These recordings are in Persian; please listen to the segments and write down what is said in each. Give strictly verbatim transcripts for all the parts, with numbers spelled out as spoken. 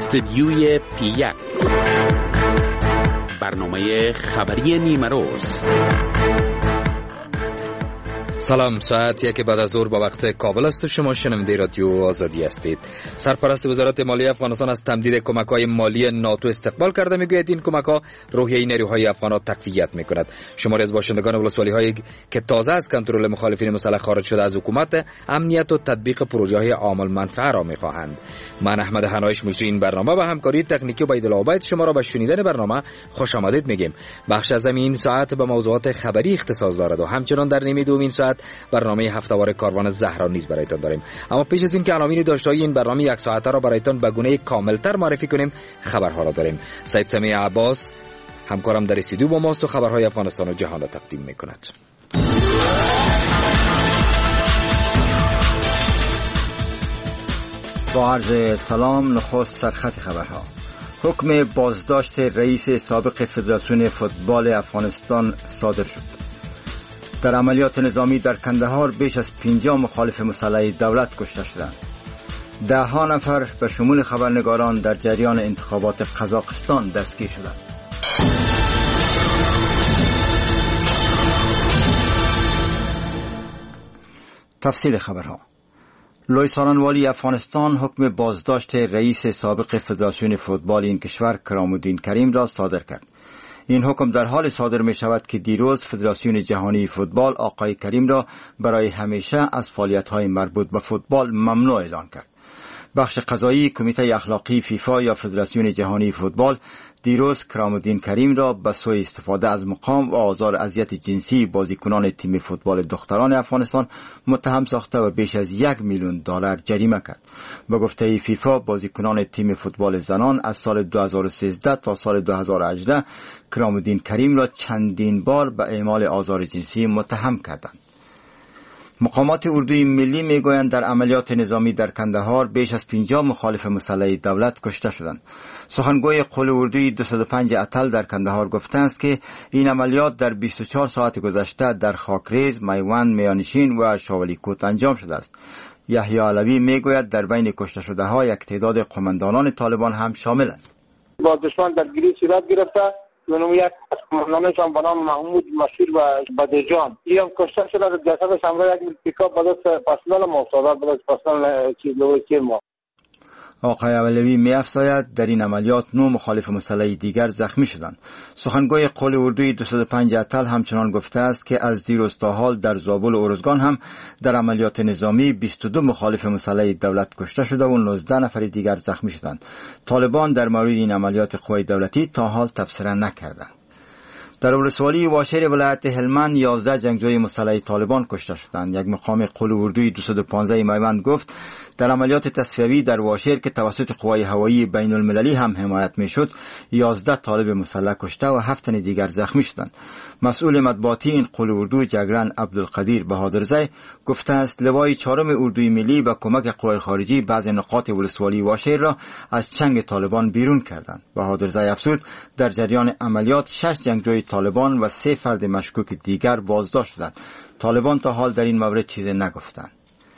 استدیوی پی یک، برنامه خبری نیمه روز. سلام، ساعت یک بعد از ظهر با وقت کابل است و شما شنونده رادیو آزادی هستید. سرپرست وزارت مالیه افغانستان از تمدید کمک‌های مالی ناتو استقبال کرده. میگوید این کمک‌ها روحیه نیروهای افغان را تقویت می‌کند. شماری از باشندگان ولسوالی‌هایی که تازه از کنترل مخالفین مسلح خارج شده از حکومت امنیت و تطبیق پروژه‌های عامل منفعه را می‌خواهند. من احمد حنایش مجری این برنامه و همکاری تکنیکی با عبدالله عبید شما را به شنیدن برنامه خوش آمدید میگیم. بخش از این ساعت به موضوعات خبری اختصاص دارد و همچنان در نیمه دوم ساعت برنامه هفته‌وار کاروان زهرا نیز برایتان داریم. اما پیش از این که عناوین داشته‌های این برنامه یک ساعته را برایتان به گونه کاملتر معرفی کنیم، خبرها را داریم. سید سمیع عباس همکارم در استودیو با ماست و خبرهای افغانستان و جهان را تقدیم می‌کند. با عرض سلام، نخست سرخط خبرها. حکم بازداشت رئیس سابق فدراسیون فوتبال افغانستان صادر شد. در عملیات نظامی در کندهار بیش از پنجاه مخالف مسلح دولت کشته شدند. ده ها نفر به شمول خبرنگاران در جریان انتخابات قزاقستان دستگیر شدند. تفصیل خبرها. لوی سالنوالی افغانستان حکم بازداشت رئیس سابق فدراسیون فوتبال این کشور کرامالدین کریم را صادر کرد. این حکم در حال صادر می شود که دیروز فدراسیون جهانی فوتبال آقای کریم را برای همیشه از فعالیت‌های مربوط به فوتبال ممنوع اعلان کرد. بخش قضایی کمیته اخلاقی فیفا یا فدراسیون جهانی فوتبال دیروز کرامالدین کریم را به سوی استفاده از مقام و آزار اذیت جنسی بازیکنان تیم فوتبال دختران افغانستان متهم ساخته و بیش از یک میلیون دلار جریمه کرد. به گفته فیفا بازیکنان تیم فوتبال زنان از سال دو هزار و سیزده تا سال دو هزار و هجده کرامالدین کریم را چندین بار به اعمال آزار جنسی متهم کردند. مقامات اردوی ملی میگویند در عملیات نظامی در کندهار بیش از پنجاه مخالف مسلح دولت کشته شدند. سخنگوی قول اردوی دویست و پنج اتل در کندهار گفته است که این عملیات در بیست و چهار ساعت گذشته در خاکریز، میوند، میانشین و شاولی کوت انجام شده است. یحیی علوی میگوید در بین کشته شده ها یک تعداد قماندانان طالبان هم شاملند. با دشمن درگیری صورت گرفته و یک از قماندانانشان به نام محمود مشیر و بدرجان این هم کشته شده. جسدش همراه یک پیکاپ به دست پرسنل ما افتاد، به دست پرسنل چیز لوی ما. آقای علوی می افزاید در این عملیات نه مخالف مسلح دیگر زخمی شدند. سخنگوی قول اردوی دویست و پنج اتل همچنان گفته است که از دیروز تا حال در زابل و ارزگان هم در عملیات نظامی بیست و دو مخالف مسلح دولت کشته شده و نوزده نفر دیگر زخمی شدند. طالبان در مورد این عملیات قوای دولتی تا حال تبصره نکردند. در ولسوالی واشیر ولایت هلمند یازده جنگجوی مسلح طالبان کشته شدند. یک مقام قول اردوی دویست و پانزده میوند گفت در عملیات تصفیوی در واشیر که توسط قوای هوایی بین المللی هم حمایت میشد یازده طالب مسلح کشته و هفت تن دیگر زخمی شدند. مسئول مطبوعاتی این قول اردو جگرن عبدالقدیر بهادرزی گفته است لوای چهارم اردوی ملی با کمک قوای خارجی بعضی نقاط ولسوالی واشیر را از چنگ طالبان بیرون کردند. بهادرزی افزود در جریان عملیات شش جنگجوی طالبان و سه فرد مشکوک دیگر بازداشت شدند. طالبان تا حال در این مورد چیزی نگفتند.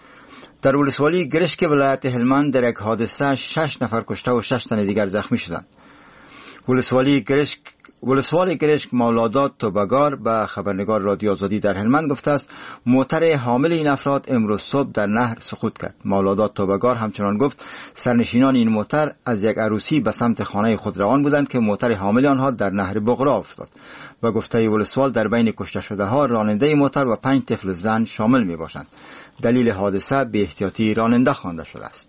در ولسوالی گرشک ولایت هلمند در یک حادثه شش نفر کشته و شش تن دیگر زخمی شدند. ولسوالی گرشک ولسوالی گرشک مولادات توبگار به خبرنگار رادیو آزادی در هلمند گفته است موتر حامل این افراد امروز صبح در نهر سقوط کرد. مولادات توبگار همچنان گفت سرنشینان این موتر از یک عروسی به سمت خانه خود روان بودند که موتر حامل آنها در نهر بغرا افتاد. و گفته ولسوال در بین کشته شده ها راننده موتر و پنج طفل زن شامل می باشند. دلیل حادثه بی احتیاطی راننده خوانده شده است.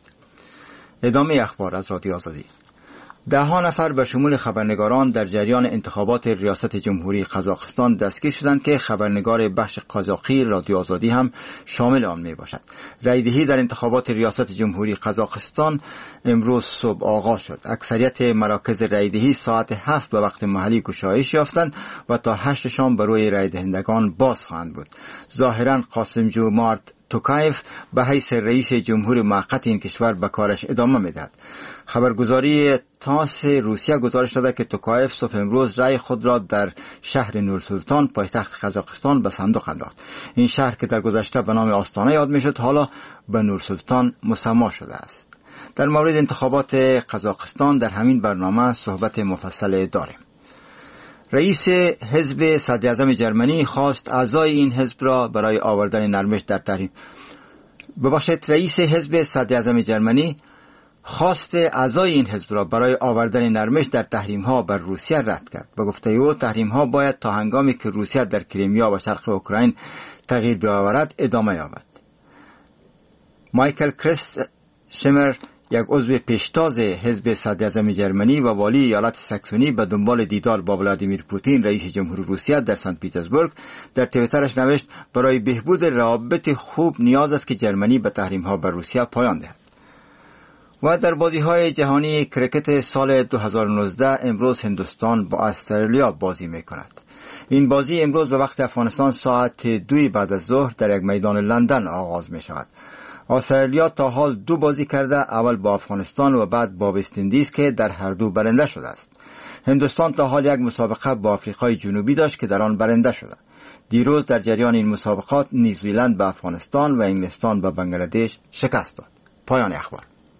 ادامه اخبار از رادیو آزادی. ده ها نفر به شمول خبرنگاران در جریان انتخابات ریاست جمهوری قزاقستان دستگیر شدند که خبرنگار بخش قزاقی رادیو آزادی هم شامل آن می باشد. رایدهی در انتخابات ریاست جمهوری قزاقستان امروز صبح آغاز شد. اکثریت مراکز رایدهی ساعت هفت به وقت محلی گشایش یافتند و تا هشت شام برای رای دهندگان باز خواهند بود. ظاهرا قاسم جمارت توکایف به حیث رئیس جمهور موقت این کشور به کارش ادامه میدهد. خبرگزاری تاس روسیه گزارش داده که توکایف صبح امروز رای خود را در شهر نورسلطان پایتخت قزاقستان به صندوق انداخت. این شهر که در گذشته به نام آستانه یاد میشد حالا به نورسلطان مسما شده است. در مورد انتخابات قزاقستان در همین برنامه صحبت مفصل داریم. رئیس حزب صدراعظم جرمنی خواست اعضای این حزب را برای آوردن نرمش در تحریم ببخشید رئیس حزب صدراعظم جرمنی خواست اعضای این حزب را برای آوردن نرمش در تحریم‌ها بر روسیه رد کرد. به گفته او تحریم‌ها باید تا هنگامی که روسیه در کریمیا و شرق اوکراین تغییر بیاورد ادامه یابد. مایکل کریس شمر، یک عضو پیشتاز حزب صدراعظم جرمنی و والی ایالت ساکسونی، به دنبال دیدار با ولادیمیر پوتین رئیس جمهور روسیه در سنت پترزبورگ در توییترش نوشت برای بهبود روابط خوب نیاز است که جرمنی به تحریم‌ها بر روسیه پایان دهد. و در بازی‌های جهانی کرکت سال دو هزار و نوزده امروز هندوستان با استرالیا بازی می‌کند. این بازی امروز به وقت افغانستان ساعت دوی بعد از ظهر در یک میدان لندن آغاز می‌شود. استرالیا تا حال دو بازی کرده، اول با افغانستان و بعد با وست اندیز که در هر دو برنده شده است. هندوستان تا حال یک مسابقه با آفریقای جنوبی داشت که در آن برنده شده. دیروز در جریان این مسابقات نیوزیلند به افغانستان و انگلستان به بنگلادش شکست داد. پایان اخبار.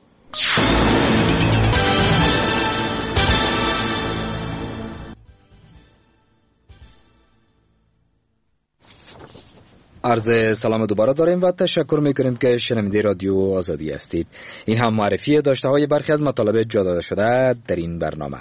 عرض سلام دوباره داریم و تشکر میکنیم که شنونده رادیو آزادی هستید. این هم معرفی داشته های برخی از مطالب جا داده شده در این برنامه.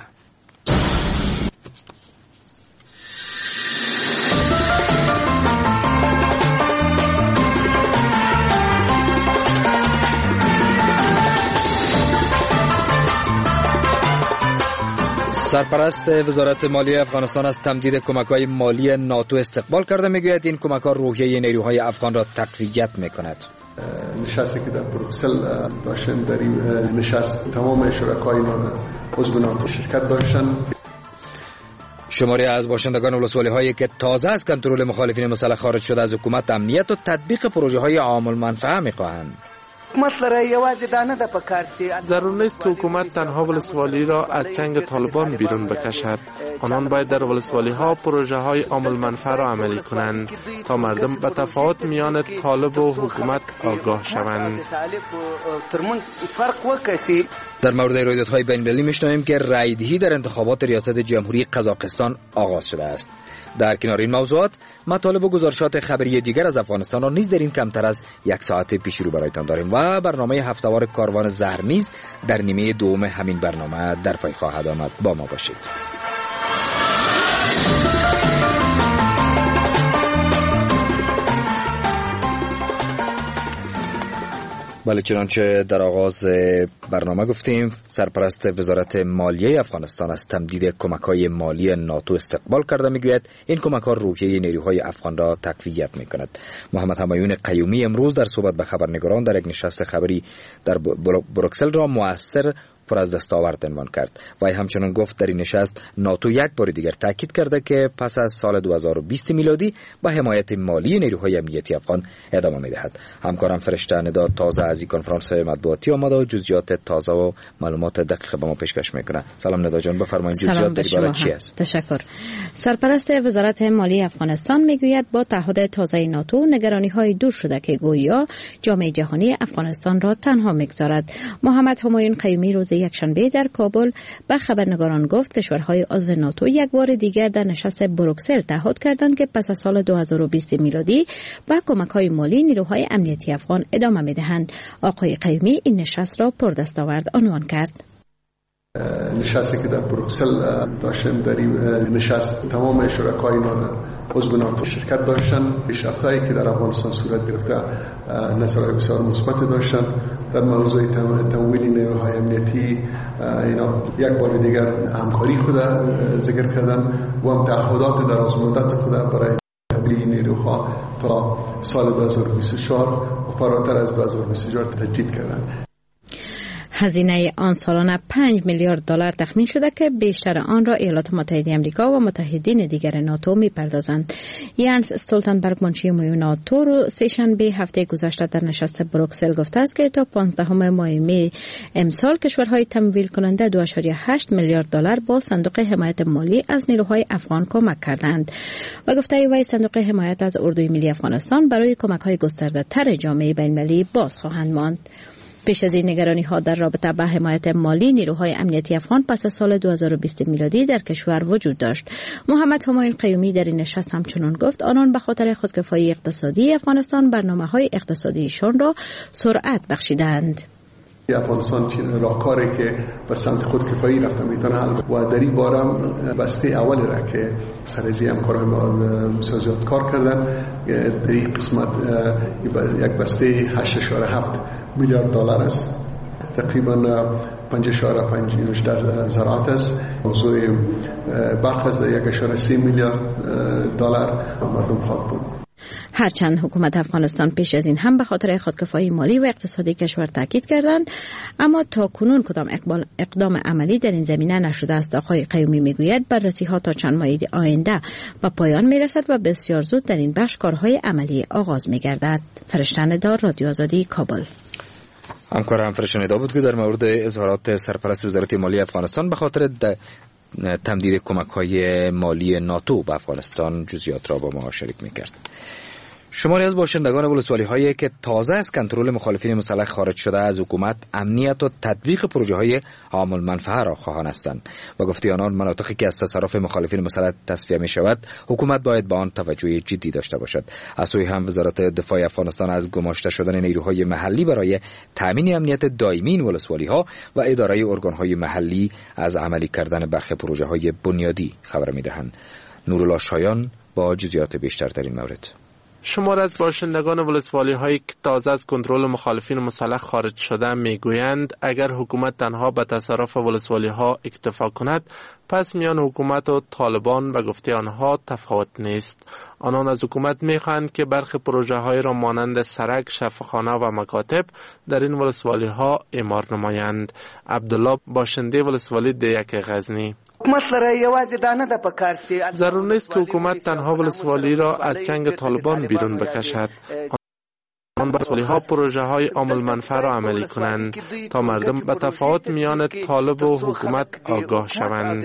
سرپرست وزارت مالیه افغانستان از تمدید کمک‌های مالی ناتو استقبال کرده. میگوید این کمک‌ها روحیه نیروهای افغان را تقویت می‌کند. نشستی که در بروکسل داشتن، در این نشست تمام شرکای عضو ناتو شرکت داشتن. شماری از باشندگان ولسوالی‌هایی که تازه از کنترل مخالفین مسلح خارج شده از حکومت امنیت و تطبیق پروژه‌های عام المنفعه می‌خواهند. ضرور نیست که حکومت تنها ولسوالی را از چنگ طالبان بیرون بکشد. آنان باید در ولسوالی ها پروژه های عام المنفعه را عملی کنند تا مردم به تفاوت میان طالب و حکومت آگاه شوند. در مورد رویدادهای بین‌المللی می‌شنویم که رایدهی در انتخابات ریاست جمهوری قزاقستان آغاز شده است. در کنار این موضوعات مطالب و گزارشات خبری دیگر از افغانستان را نیز در این کمتر از یک ساعت پیش رو برایتان داریم و برنامه هفته‌وار کاروان زهر نیز در نیمه دوم همین برنامه در پی خواهد آمد. با ما باشید. بله، چنانچه در آغاز برنامه گفتیم، سرپرست وزارت مالیه افغانستان از تمدید کمک‌های مالی ناتو استقبال کرده. میگوید این کمک‌ها روحیه نیروهای افغان را تقویت می‌کند. محمد همایون قیومی امروز در صحبت به خبرنگاران در یک نشست خبری در بروکسل را مؤثر پر از دستاورد عنوان کرد و همچنان گفت در این نشست ناتو یک بار دیگر تاکید کرده که پس از سال دو هزار و بیست میلادی با حمایت مالی نیروهای امنیتی افغان ادامه می‌دهد. همکارم فرشته ندا تازه از این کنفرانس مطبوعاتی آمده و جزئیات تازه و معلومات دقیق به ما پیشکش میکنه. سلام ندا جان، بفرمایید جزئیات در این باره چی است؟ تشکر. سرپرست وزارت مالی افغانستان میگوید با تعهد تازه ناتو نگرانی‌های دور شده که گویا جامعه جهانی افغانستان را تنها میگذارد. محمد همایون قیومی روز یکشنبه در کابل به خبرنگاران گفت کشورهای عضو ناتو یک بار دیگر در نشست بروکسل تعهد کردند که پس از سال دو هزار و بیست میلادی با کمک‌های مالی نیروهای امنیتی افغان ادامه می‌دهند. آقای قیومی این نشست را پردستاورد عنوان کرد. نشستی که در بروکسل داشتن، در این نشست تمام شرکای عضو ناتو شرکت داشتن. پیشرفت‌هایی که در افغانستان صورت گرفته نظرهای بسیار مثبت داشتن. در موضوع تمویل نیروهای امنیتی اینا یک بار دیگر همکاری خود ذکر کردن و هم تعهدات دراز مدت خود برای تبلیغ نیروها تا سال دو هزار و بیست و چهار و فراتر از دو هزار و بیست و چهار تجدید کردن. هزینه آن سالانه پنج میلیارد دلار تخمین شده که بیشتر آن را ایالات متحده آمریکا و متحدین دیگر ناتو می‌پردازند. یانس استولتنبرگ منشی امور ناتو رو سه‌شنبه هفته گذشته در نشست بروکسل گفته است که تا پانزدهم ماه می امسال کشورهای تمویل کننده دو ممیز هشت میلیارد دلار با صندوق حمایت مالی از نیروهای افغان کمک کردند و گفته وی صندوق حمایت از اردوی ملی افغانستان برای کمک‌های گسترده‌تر جامعه بین‌المللی باز خواهند ماند. پیش از این نگرانی ها در رابطه با حمایت مالی نیروهای امنیتی افغان پس از سال دو هزار و بیست میلادی در کشور وجود داشت. محمد همایون قیومی در این نشست همچنان گفت آنان به خاطر خودکفایی اقتصادی افغانستان برنامه‌های اقتصادیشان را سرعت بخشیدند. افغانستان چین راهکاری که به سمت خودکفایی رفته میتونه حل و در این باره بسته اولی را که سرزی همکارای ما سازیات کار کردن در این قسمت یک بسته هشت اشاره هفت میلیارد دلار است، تقریبا پنج اشاره پنج در زراعت است. موضوع برخ از یک اشاره سی میلیارد دلار مردم خواهد بود. هرچند حکومت افغانستان پیش از این هم به خاطر خودکفایی مالی و اقتصادی کشور تاکید کردند، اما تا کنون کدام اقدام عملی در این زمینه نشده است. آقای قیومی میگوید بررسی ها تا چند ماه آینده به پایان میرسد و بسیار زود در این بخش کارهای عملی آغاز میگردد. فرشته دار، رادیو آزادی، کابل. همکارم فرشته دار بود که در مورد اظهارات سرپرست وزارت مالی افغانستان به خاطر تمدید کمک‌های مالی ناتو به افغانستان جزئیات را با ما شریک می‌کرد. شماری از باشندگان ولسوالی‌هایی که تازه از کنترل مخالفین مسلح خارج شده از حکومت امنیت و تطبیق پروژه‌های عام المنفعه را خواهان هستند و گفته آنان مناطقی که از تصرف مخالفین مسلح تصفیه می‌شود حکومت باید به آن توجه جدی داشته باشد. از سوی هم وزارت دفاع افغانستان از گماشته شدن نیروهای محلی برای تامین امنیت دائمی این ولسوالی‌ها و اداره ارگان‌های محلی از عملی کردن برخی پروژه‌های بنیادی خبر می‌دهند. نورالله شایان با جزئیات بیشتر در این مورد. شمار از باشندگان ولسوالی هایی که تازه از کنترل مخالفین مسلح خارج شده میگویند اگر حکومت تنها به تصرف ولسوالی ها اکتفا کند پس میان حکومت و طالبان به گفته آنها تفاوت نیست. آنان از حکومت میخواهند که برخی پروژه های را مانند سرک، شفاخانه و مکاتب در این ولسوالی ها اعمار نمایند. عبدالله باشنده ولسوالی دیک غزنی: ضرور نیست که حکومت تنها ولسوالی را از چنگ طالبان بیرون بکشد. آن ولسوالی ها پروژه های عام المنفعه را عملی کنند تا مردم به تفاوت میان طالب و حکومت آگاه شوند.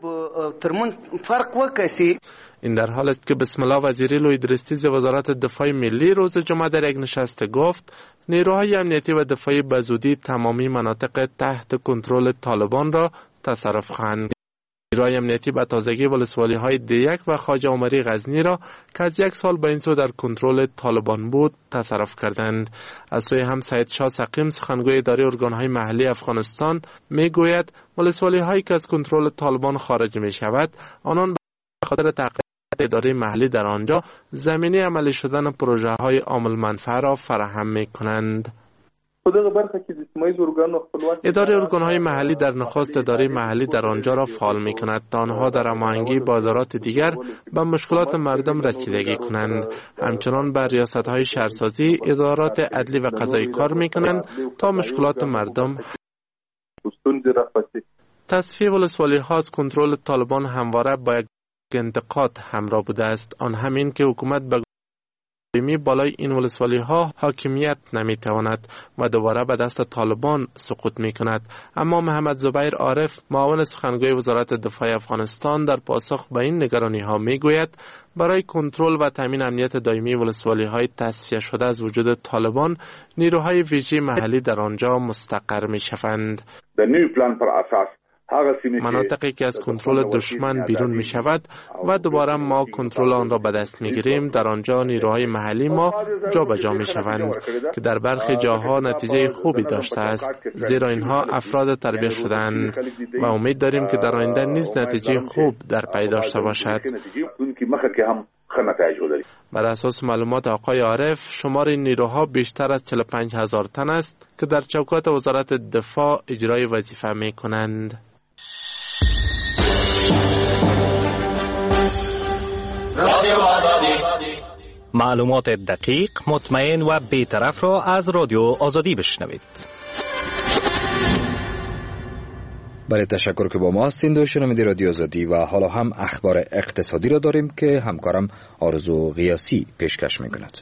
این در حال است که بسم الله وزیری لویدرستیز وزارت دفاع ملی روز جمعه در یک نشست گفت نیروهای امنیتی و دفاعی به زودی تمامی مناطق تحت کنترل طالبان را تصرف خواهند. نیروهای امنیتی به تازگی ولسوالی های دیک و خواجه عمری غزنی را که از یک سال به این سو در کنترل طالبان بود تصرف کردند. از سوی هم سید شاه سقیم سخنگوی اداره ارگانهای محلی افغانستان می گوید ولسوالی هایی که از کنترل طالبان خارج می شود آنان به خاطر تغییر اداره محلی در آنجا زمینه عملی شدن پروژه های عام المنفعه را فراهم می کنند. اداره ارگانهای محلی در نخست اداره محلی در آنجا را فعال می کند تا آنها در هماهنگی با ادارات دیگر به مشکلات مردم رسیدگی کنند. همچنان بر ریاست های شهرسازی، ادارات عدلی و قضایی کار می کنند تا مشکلات مردم. تصفیه ولسوالی ها از کنترل طالبان همواره با یک انتقاد همراه بوده است، آن همین که حکومت به می بالای این ولسوالی ها حاکمیت نمی تواند و دوباره به دست طالبان سقوط می کند. اما محمد زبیر عارف معاون سخنگوی وزارت دفاع افغانستان در پاسخ به این نگرانی ها می گوید برای کنترل و تامین امنیت دائمی ولسوالی های تصفیه شده از وجود طالبان نیروهای ویژه محلی در آنجا مستقر می شوند. مناطقی که از کنترل دشمن بیرون می شود و دوباره ما کنترل آن را به دست می گیریم، در آنجا نیروهای محلی ما جا به جا می شوند که در برخی جاها نتیجه خوبی داشته است، زیرا اینها افراد تربیت شدند و امید داریم که در آینده نیز نتیجه خوب در پی داشته باشد. بر اساس معلومات آقای عارف شمار این نیروها بیشتر از چهل و پنج هزار تن است که در چوکات وزارت دفاع اجرای وظیفه می کنند. معلومات دقیق، مطمئن و بی‌طرف را از رادیو آزادی بشنوید. برای تشکر که با ما هستید و شنونده رادیو آزادی و حالا هم اخبار اقتصادی را داریم که همکارم آرزو غیاسی پیشکش می‌کند.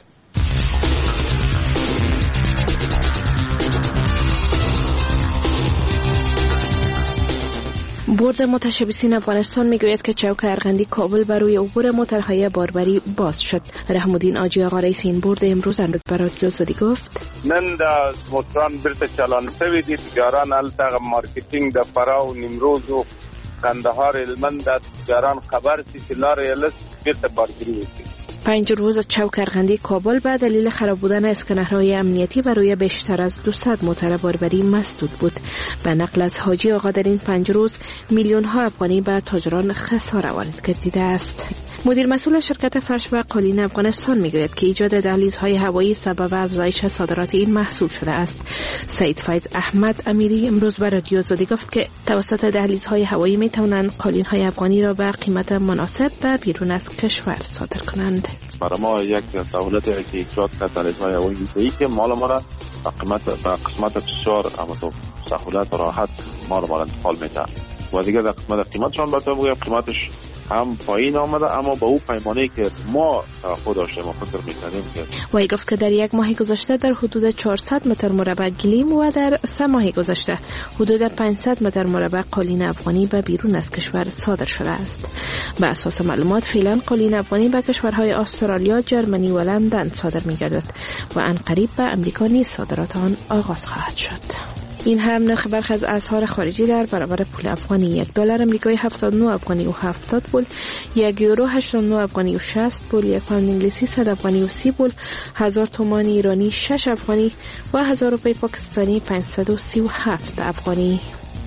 بورد متشبثین افغانستان میگوید که چوک ارغندی کابل بر روی عبور موترهای باربری باز شد. رحم الدین آجی آقا رئیس این بورد امروز در برای جزودی گفت نن دا موتران برت چلان سوی دي تجاران التغ مارکتینگ د فرا و نیمروز و کندهار هلمند د تجاران خبر سی لار یلس برت باربری وکړي. پنج روز چوک ارغندی کابل به دلیل خراب بودن اسکنرهای امنیتی بر روی بیشتر از دویست موتر باربری مسدود بود. به نقل از حاجی آقا در این پنج روز میلیون ها افغانی به تاجران خسارت وارد گردیده است. مدیر مسئول شرکت فرش و قالین افغانستان میگوید که ایجاد دهلیزهای هوایی سبب افزایش صادرات این محصول شده است. سید فیض احمد امیری امروز به رادیو آزادی گفت که توسط دهلیزهای هوایی میتوانند قالین‌های افغانی را به قیمت مناسب به بیرون از کشور صادر کنند. برای ما یک سهولتی که ایجاد کرد دهلیزهای هوایی که مال ما را به قیمت به قسمت بسیار اما سهولت و راحت مال ما را انتقال میده و دیگه در قسمت قیمتشان بتا بگویم قیمتش هم پایین آمده اما با او پیمانه‌ای که ما خود داشتیم ما فکر می‌کنیم که وی گفت که در یک ماه گذشته در حدود چهارصد متر مربع گلیم و در سه ماه گذشته حدود پانصد متر مربع قالین افغانی به بیرون از کشور صادر شده است. به اساس معلومات فعلا قالین افغانی به کشورهای استرالیا، ژرمنی و لندن صادر می‌گردد و عنقریب به امریکا نیز صادرات آن آغاز خواهد شد. این هم نرخ برخی از اسعار خارجی در برابر پول افغانی: یک دلار آمریکایی هفتاد و نه افغانی و هفتاد پول، یک یورو هشتاد و نه افغانی و شصت پول، یک پوند انگلیسی صد افغانی و سی پول، هزار تومان ایرانی شش افغانی و هزار روپیه پاکستانی پانصد و سی و هفت افغانی.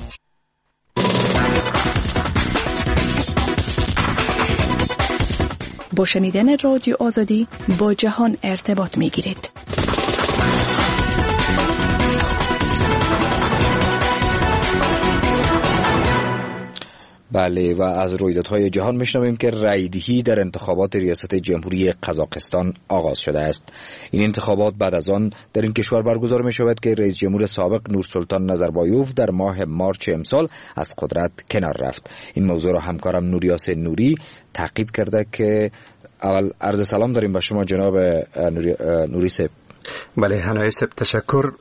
با شنیدن رادیو آزادی با جهان ارتباط میگیرید. بله و از رویدادهای جهان میشنویم که رایدهی در انتخابات ریاست جمهوری قزاقستان آغاز شده است. این انتخابات بعد از آن در این کشور برگزار می شود که رئیس جمهور سابق نورسلطان نظربایوف در ماه مارچ امسال از قدرت کنار رفت. این موضوع را همکارم نوریاس نوری تعقیب کرده که اول عرض سلام داریم به شما جناب نوری, نوری سب. بله هنایی سب تشکر.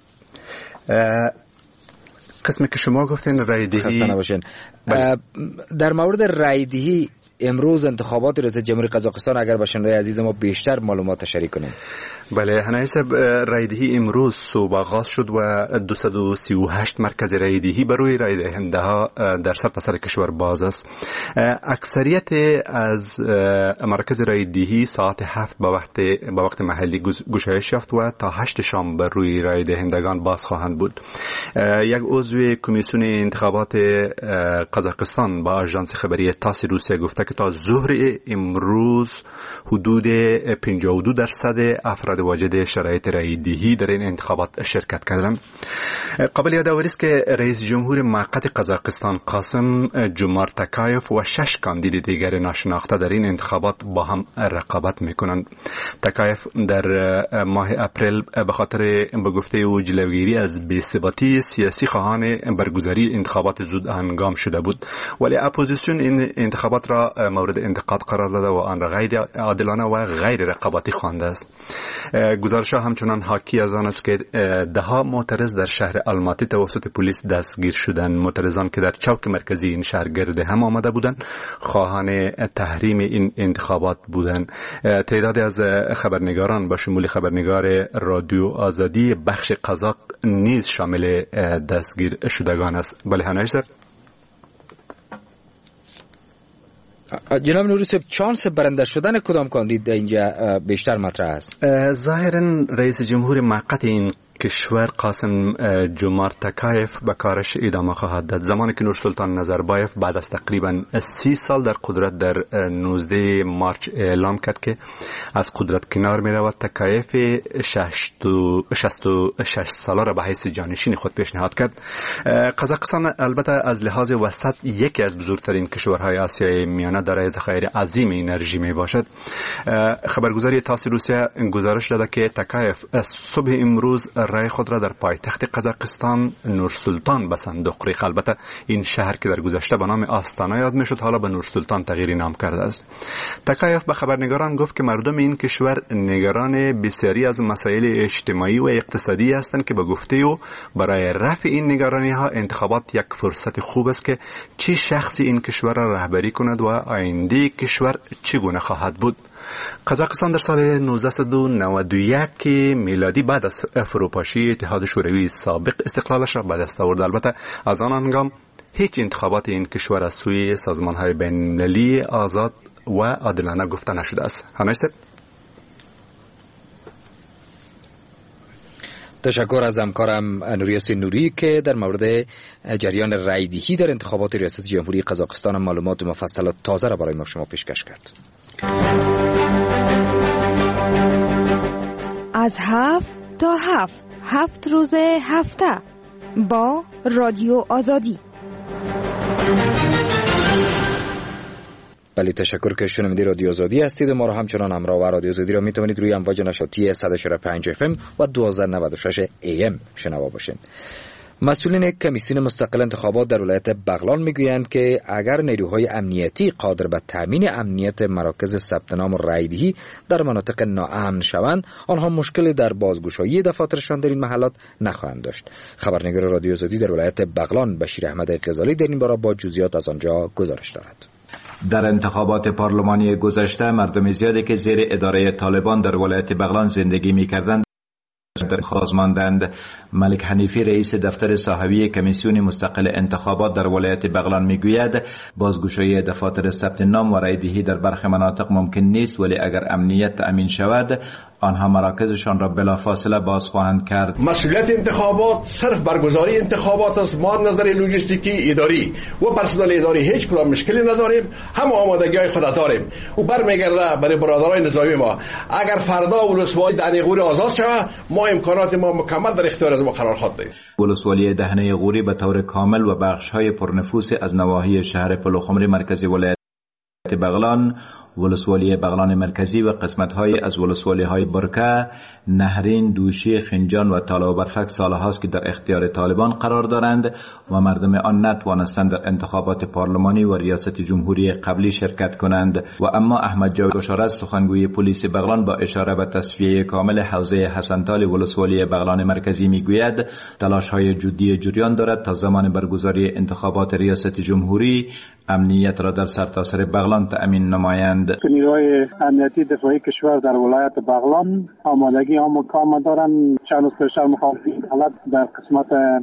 قسمی که شما گفتین رایدهی خسته نباشین. در مورد رایدهی امروز انتخابات ریاست جمهوری قزاقستان اگر با شنوندگان عزیز ما بیشتر معلومات شریک کنیم. بله هنایی صاحب رایدهی امروز صبح آغاز شد و دویست و سی و هشت مرکز رایدهی برای رای دهنده ها در سرتاسر کشور باز است. اکثریت از مراکز رایدهی ساعت هفت با وقت با وقت محلی گشایش یافت و تا هشت شام بر روی رای دهندگان باز خواهند بود. یک عضو کمیسیون انتخابات قزاقستان با آژانس خبری تاس روسیه گفته که تا ظهر امروز حدود پنجاه و دو درصد افراد واجد شرایط رایدهی در این انتخابات شرکت کردند. قابل یادآوری است که رئیس جمهور موقت قزاقستان قاسم جومارت تکایف و شش کاندید دیگر ناشناخته در این انتخابات با هم رقابت میکنند. تکایف در ماه اپریل به خاطر به گفته او جلوگیری از بی‌ثباتی سیاسی خواهان برگزاری انتخابات زود هنگام شده بود، ولی اپوزیسیون این انتخابات را مورد انتقاد قرار داده و آن را غیر عادلانه و غیر رقابتی خوانده است. گزارش ها همچنان حاکی از آن است که ده ها معترض در شهر آلماتی توسط پلیس دستگیر شدند. معترضان که در چوک مرکزی این شهر گرد هم آمده بودند خواهان تحریم این انتخابات بودند. تعدادی از خبرنگاران با شمول خبرنگار رادیو آزادی بخش قزاق نیز شامل دستگیر شدگان است. بله هنایش سر جناب نوری صاحب، چانس برنده شدن کدام کاندید اینجا بیشتر مطرح است؟ ظاهرا رئیس جمهور موقت این کشور قاسم جومارت تکایف به کارش ادامه خواهد داد. زمانی که نورسلطان نظربایف بعد از تقریبا سی سال در قدرت در نوزده مارچ اعلام کرد که از قدرت کنار می رود، تکایف شصت و شش ساله را به حیث جانشین خود پیشنهاد کرد. قزاقستان البته از لحاظ وسط یکی از بزرگترین کشورهای آسیای میانه دارای ذخایر عظیم انرژی می باشد. خبرگزاری تاس روسیه گزارش داده که تکایف صبح امروز رای خود را در پایتخت قزاقستان نورسلطان به صندوق ریخت. البته این شهر که در گذشته به نام آستانا یاد میشد حالا به نورسلطان تغییر نام کرده است. تکایف به خبرنگاران گفت که مردم این کشور نگران بسیاری از مسائل اجتماعی و اقتصادی هستند که به گفته او برای رفع این نگرانی ها انتخابات یک فرصت خوب است که چه شخصی این کشور را رهبری کند و آینده کشور چگونه خواهد بود. قزاقستان در سال نوزده نود و یک میلادی بعد از فروپاشی اتحاد شوروی سابق استقلالش را به دست آورد. البته از آن هنگام هیچ انتخابات این کشور از سوی سازمان‌های بین‌المللی آزاد و عادلانه گفته نشده است. همچنین تشکر از همکارم نوریاس نوری که در مورد جریان رایدهی در انتخابات ریاست جمهوری قزاقستان معلومات مفصل و تازه را برای ما شما پیشکش کرد. از هفت تا هفت هفت روز هفته با رادیو آزادی. بله، تشکر که شنونده رادیو آزادی هستید. ما را همچنان همراه و رادیو آزادی را میتوانید روی امواج نشاطی صد و چهل و پنج اف ام و دویست و نود و شش ای ام شنوا باشین. مسئولین کمیسیون مستقل انتخابات در ولایت بغلان میگویند که اگر نیروهای امنیتی قادر به تامین امنیت مراکز ثبت نام و رایدهی در مناطق ناامن شوند، آنها مشکلی در بازگشایی دفاترشان در این محلات نخواهند داشت. خبرنگار رادیو آزادی در ولایت بغلان بشیر احمد غزالی در این باره با جزئیات از آنجا گزارش دارد. در انتخابات پارلمانی گذشته مردم زیادی که زیر اداره طالبان در ولایت بغلان زندگی می‌کردند در خاص ماندند. ملک حنیفی رئیس دفتر صاحبی کمیسیون مستقل انتخابات در ولایت بغلان میگوید بازگشایی دفاتر ثبت نام و رایدهی در برخی مناطق ممکن نیست، ولی اگر امنیت تأمین شود آنها مراکزشان را بلافاصله باز خواهند کرد. مسئولیت انتخابات صرف برگزاری انتخابات است. ما نظر لوجستیکی اداری و پرسنل اداری هیچ کدام مشکلی نداریم، هم آمادگی‌های خود داریم و برمیگرده برای برادرای نظامی ما. اگر فردا ولسوالی دهنه غوری آزاد شود ما امکانات ما مکمل در اختیار از ما قرار خواهد دهیم. ولسوالی دهنه غوری به طور کامل و بخش‌های پرنفوذ از نواحی شهر پلوخمری مرکزی ولایت بغلان، ولسوالی بغلان مرکزی و قسمت‌های از ولسوالی‌های برکه، نهرین، دوشی، خنجان و تالا و برفک سالهاست که در اختیار طالبان قرار دارند و مردم آن نتوانستند در انتخابات پارلمانی و ریاست جمهوری قبلی شرکت کنند. و اما احمد جاوید بشارت سخنگوی پلیس بغلان با اشاره به تصفیه کامل حوزه حسنتال ولسوالی بغلان مرکزی میگوید تلاش‌های جدی جریان دارد تا زمان برگزاری انتخابات ریاست جمهوری امنیت را در سرتاسر بغلان تأمین نمایند. نیروهای امنیتی دفاعی کشور در ولایت بغلان آمادگی هم کامل دارند. چند روز پیش مخالفین حالت در قسمت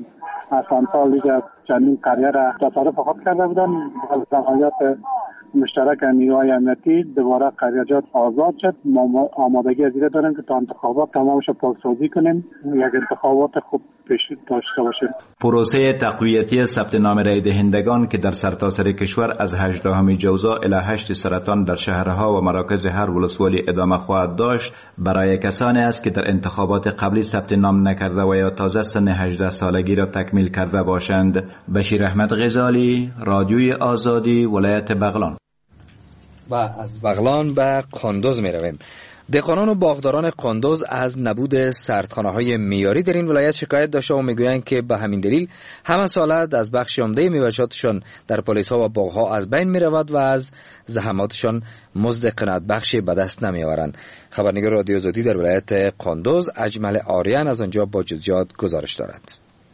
حسنتال دیگر چندین قریه را تصادف خود کرده بودند. از عملیات مشترک نیروهای امنیتی دوباره قریجات آزاد شد. ما آمادگی از دیگه داریم که تا انتخابات تمامش پاسداری کنیم، یک انتخابات خوب پیش داشته باشیم. پروسه تقویتی ثبت نام رای دهندگان که در سرتاسر کشور از هجدهم جوزا الی هشت سرطان در شهرها و مراکز هر ولسوالی ادامه خواهد داشت برای کسانی است که در انتخابات قبلی ثبت نام نکرده و یا تازه سن هجده سالگی را تکمیل کرده باشند. بشیر احمد غزالی، رادیوی آزادی، ولایت بغلان. و از بغلان به قندوز می رویم. دهقانان و باغداران قندوز از نبود سردخانه‌های معیاری در این ولایت شکایت داشته و میگویند که به همین دلیل همه سالت از بخش عمده میوه‌جاتشان در پالیس‌ها و باغ‌ها از بین می‌رود و از زحماتشان مزد قناعت بخشی به دست نمی‌آورند. خبرنگار رادیو آزادی در ولایت قندوز اجمل آریان از آنجا با جزئیات گزارش دارد.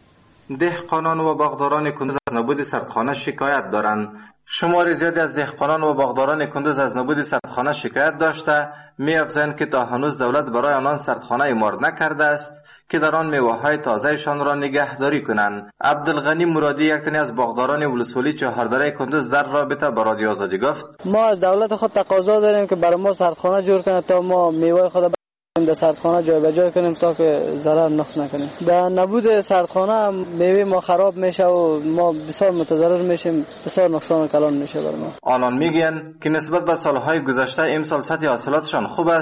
دهقانان و باغداران کندوز از نبود سردخانه شکایت دارند. شمار زیادی از دهقانان و باغداران کندوز از نبود سردخانه شکایت داشته می‌افزایند که تا هنوز دولت برای آنان سردخانه اعمار نکرده است که در آن میوه‌های تازه‌شان را نگهداری کنند. عبدالغنی مرادی یک تن از باغداران ولسوالی چهاردره کندوز در رابطه با رادیو آزادی گفت: ما از دولت خود تقاضا داریم که برای ما سردخانه جور کنه تا ما میوه خود در سردخانه جای به جای کنیم تا که ضرر نقص نکنیم. در نبود سردخانه میوه ما خراب میشه و ما بسیار متضرر میشیم، بسیار نقصان و کلان میشه بر ما. آنان میگن که نسبت به سالهای گذشته امسال سطح حاصلاتشان خوب است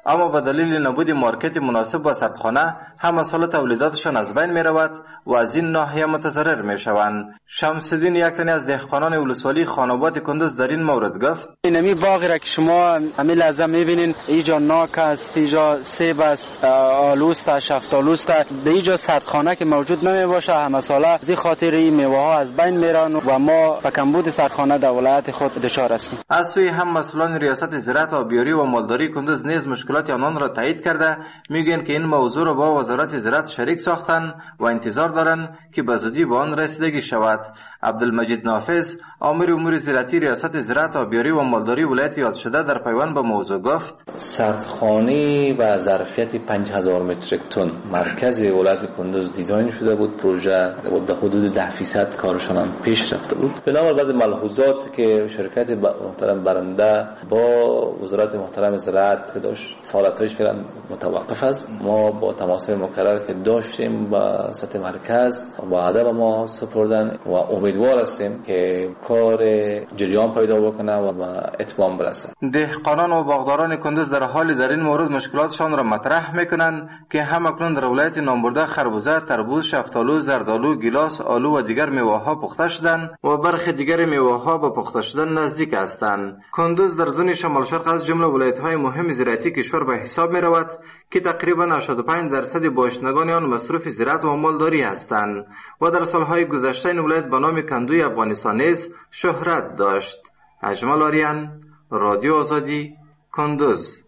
اما به دلیل نبود مارکت مناسب با سردخانه هم مسائل تولیداتشان از بین می رود و از این ناحیه متضرر می شوند. شمس الدین یک تن از دهقانان ولسوالی خاناباد کندوز در این مورد گفت: اینمی باغی را که شما همین لحظه می بینین، اینجا ناک است، اینجا سیب است، آلوست، شفتالوست، به اینجا سردخانه که موجود نمی باشه همه ساله از این خاطر این میوه ها از بین میرن و ما به کمبود سردخانه در ولایت خود دچار هستیم. از سوی هم مسئولان ریاست زراعت آبیاری و مالداری کندوز نیز مشکلات آنان را تایید کرده میگن که این موضوع را با وزارت زراعت شریک ساختن و انتظار دارند که به زودی به آن رسیدگی شود. عبدالمجید نافذ آمر امور زراعتی ریاست زراعت آبیاری و مالداری ولایت یاد شده در پیوند به موضوع گفت: سردخانه و ظرفیت پنج هزار متریک تن مرکز ولایت کندوز دیزاین شده بود. پروژه در حدود ده فیصد کارشان هم پیش رفته بود. بنابر بعض ملحوظات که شرکت محترم برنده با وزارت محترم زراعت که داشت فعالیتش فعلا متوقف است، ما با تماس مکرر که داشتیم با سطح مرکز وعده به ما سپردن و امیدوار هستیم که کار جریان پیدا بکنه و به اتمام برسه. دهقانان و باغداران کندوز در حال در این مورد مشکلاتشان را مطرح میکنند که هم اکنون در ولایت نامبرده خربوزه، تربوز، شفتالو، زردالو، گیلاس، آلو و دیگر میوه ها پخته شدند و برخی دیگر میوه ها به پخته شدن نزدیک هستند. کندوز در زون شمال شرق از جمله ولایت های مهم زراعتی کشور به حساب می رود که تقریبا هشتاد و پنج درصد باشندگان آن مصروف زراعت و مالداری هستند و در سالهای گذشته این ولایت به نام کندوی افغانستان نیز شهرت داشت. اجمل آریان، رادیو آزادی، کندوز.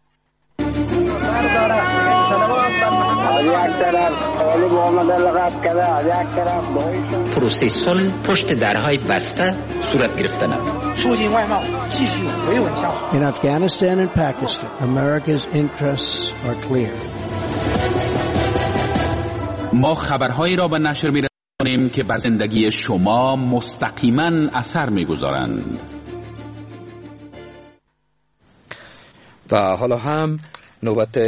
پروسه صلح پشت درهای بسته صورت گرفته نبود. In Afghanistan and Pakistan, America's interests are clear. ما خبرهایی را به نشر می‌رسانیم که بر زندگی شما مستقیما اثر می‌گذارند. و حالا هم نوبت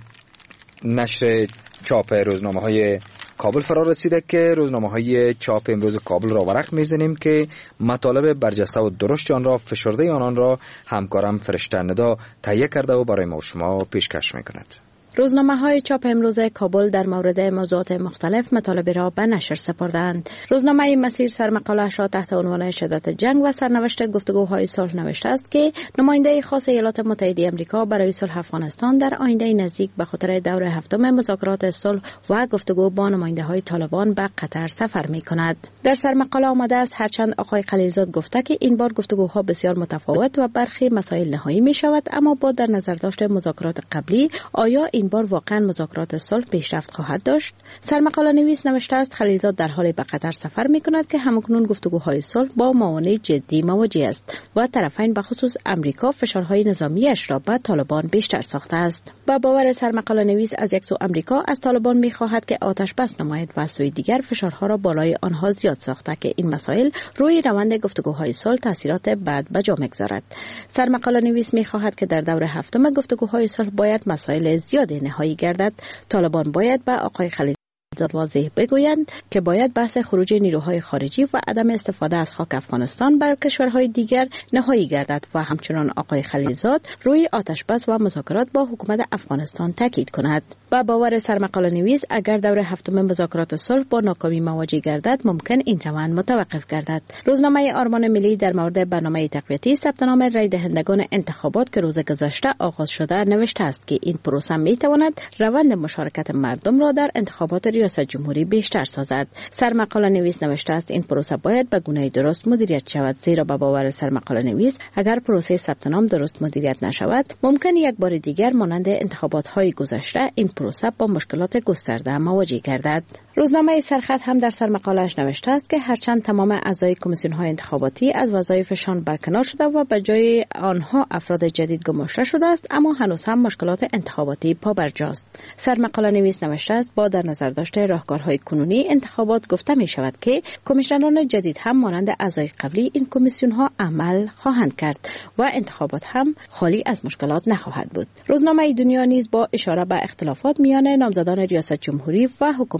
نشر چاپ روزنامه های کابل فرا رسیده که روزنامه های چاپ امروز کابل را ورق میزنیم که مطالب برجسته و درشت آن را فشرده آنان را همکارم فرشته ندا تهیه کرده و برای ما و شما پیشکش میکند. روزنامه های چاپ امروز کابل در مورد موضوعات مختلف مطالب را به نشر سپردند. روزنامه مسیر سرمقاله‌اش را تحت عنوان شدت جنگ و سرنوشت گفتگوهای صلح نوشته است که نماینده خاص ایالات متحده آمریکا برای صلح افغانستان در آینده نزدیک به خاطر دور هفتم مذاکرات صلح و گفتگو با نماینده های طالبان به قطر سفر می کند. در سرمقاله آمده است هرچند آقای خلیلزاد گفته که این بار گفتگوها بسیار متفاوت و برخی مسائل نهایی می شود، اما با در نظر داشت مذاکرات قبلی آیا این بار واقعا مذاکرات صلح پیشرفت خواهد داشت؟ سرمقاله نویس نوشته است خلیلزاد در حال به قطر سفر می کند که همکنون گفتگوهای صلح با موانع جدی مواجه است و طرفین به خصوص امریکا فشارهای نظامیش را به طالبان بیشتر ساخته است. با باور سرمقاله نویس از یک سو امریکا از طالبان می خواهد که آتش بس نماید و از سوی دیگر فشارها را بالای آنها زیاد ساخته که این مسائل روی روند گفتگوهای صلح تاثیرات بد به جا بگذارد. سرمقاله نویس می خواهد که در دور هفتم گفتگوهای صلح باید مسائل زیادی نهایی گردد. طالبان باید به آقای خلیل واضح بگویند که باید بحث خروج نیروهای خارجی و عدم استفاده از خاک افغانستان بر کشورهای دیگر نهایی گردد و همچنان آقای خلیلزاد روی آتش بس و مذاکرات با حکومت افغانستان تاکید کند. با باور سرمقاله نویس اگر دور هفتم مذاکرات صلح با ناکامی مواجه گردد ممکن این روند متوقف گردد. روزنامه آرمان ملی در مورد برنامه تقویتی ثبت نام رای دهندگان انتخابات که روز گذشته آغاز شده نوشته است که این پروسه می تواند روند مشارکت مردم را در انتخابات ریاست جمهوری بیشتر سازد. سرمقاله نویس نوشته است این پروسه باید به گونه درست مدیریت شود، زیرا به باور سرمقاله نویس اگر پروسه ثبت نام درست مدیریت نشود ممکن یک بار دیگر مانند انتخابات های گذشته این پروسه با مشکلات گسترده مواجه گردد. روزنامه سرخط هم در سرمقاله‌اش نوشته است که هرچند تمام اعضای کمیسیون های انتخاباتی از وظایفشان برکنار شده و به جای آنها افراد جدید گماشته شده است، اما هنوز هم مشکلات انتخاباتی پابرجاست. سرمقاله نویس نوشته است با در نظر داشته راهکارهای کنونی انتخابات گفته می شود که کمیشنران جدید هم مانند اعضای قبلی این کمیسیون ها عمل خواهند کرد و انتخابات هم خالی از مشکلات نخواهد بود. روزنامه دنیا نیز با اشاره به اختلافات میان نامزدان ریاست جمهوری و حکومت نوشته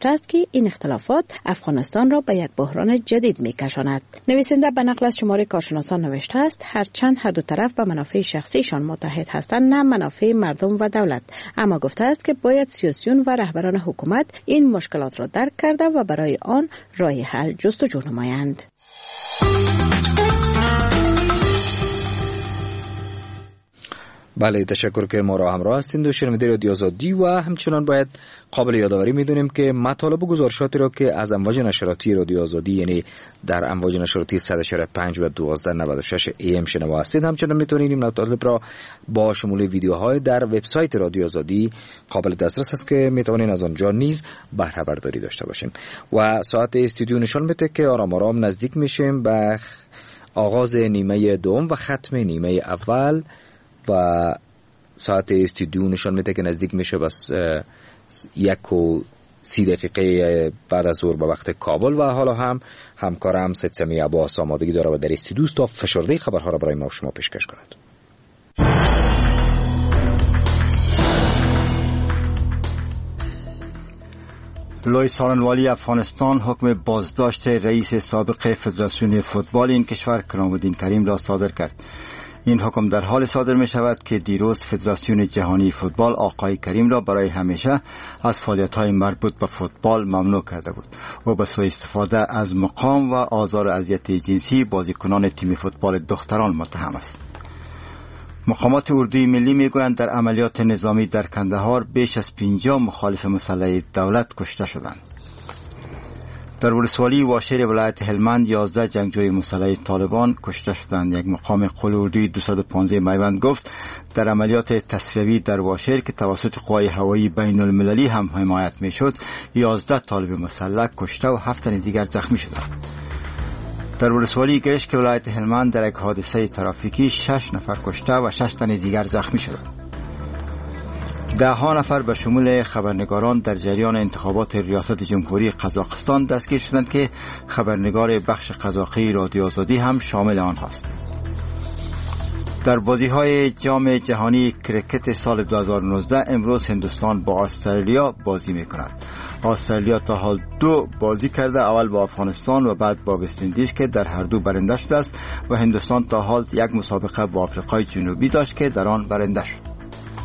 گفته است که این اختلافات افغانستان را به یک بحران جدید می‌کشاند. نویسنده به نقل از شماره کارشناسان نوشته است هرچند هر دو طرف به منافع شخصیشان متحد هستند نه منافع مردم و دولت، اما گفته است که باید سیاسیون و رهبران حکومت این مشکلات را درک کرده و برای آن راه حل جستجو نمایند. بله، تشکر که ما را همراه هستید و شنونده رادیو آزادی. و همچنان باید قابل یادآوری می‌دونیم که مطالب و گزارشاتی را که از امواج نشراتی رادیو آزادی یعنی در امواج نشراتی صد و پنج و دوازده نود و شش ای ام شنوا هستید، همچنان می‌تونید این مطالب را با شمول ویدیوهای در وبسایت رادیو آزادی قابل دسترس است که می‌توانید از آنجا نیز بهره برداری داشته باشیم. و ساعت استودیو نشان میده که آرام آرام نزدیک میشیم به آغاز نیمه دوم و ختم نیمه اول و ساعت استودیو نشان میده که نزدیک میشه بس یک و سی دقیقه بعد از ظهر به وقت کابل. و حالا هم همکارم سید سمی عباس آمادگی داره و در استودیو تا فشرده خبرها را برای ما و شما پیشکش کند. لوی سالنوالی افغانستان حکم بازداشت رئیس سابق فدراسیون فوتبال این کشور کرامالدین کریم را صادر کرد. این حکم در حال صادر می شود که دیروز فدراسیون جهانی فوتبال آقای کریم را برای همیشه از فعالیت‌های مربوط به فوتبال ممنوع کرده بود. او به سوء استفاده از مقام و آزار و اذیت جنسی بازیکنان تیم فوتبال دختران متهم است. مقامات اردوی ملی میگویند در عملیات نظامی در کندهار بیش از پنجاه مخالف مسلح دولت کشته شدند. در ولسوالی واشر ولایت هلمند یازده جنگجوی مسلح طالبان کشته شدند. یک مقام قول اردوی دویست و پانزده میوند گفت در عملیات تصفیوی در واشر که توسط قوای هوایی بین المللی هم حمایت میشد یازده طالب مسلح کشته و هفت تن دیگر زخمی شدند. در ولسوالی گرشک ولایت هلمند در یک حادثه ترافیکی شش نفر کشته و شش تن دیگر زخمی شدند. ده ها نفر به شمول خبرنگاران در جریان انتخابات ریاست جمهوری قزاقستان دستگیر شدند که خبرنگار بخش قزاقی رادیو آزادی هم شامل آنهاست. در بازی‌های جام جهانی کرکت سال دو هزار و نوزده امروز هندوستان با استرالیا بازی می‌کند. استرالیا تا حال دو بازی کرده، اول با افغانستان و بعد با وست اندیز که در هر دو برنده شده است و هندوستان تا حال یک مسابقه با آفریقای جنوبی داشت که در آن برنده شد.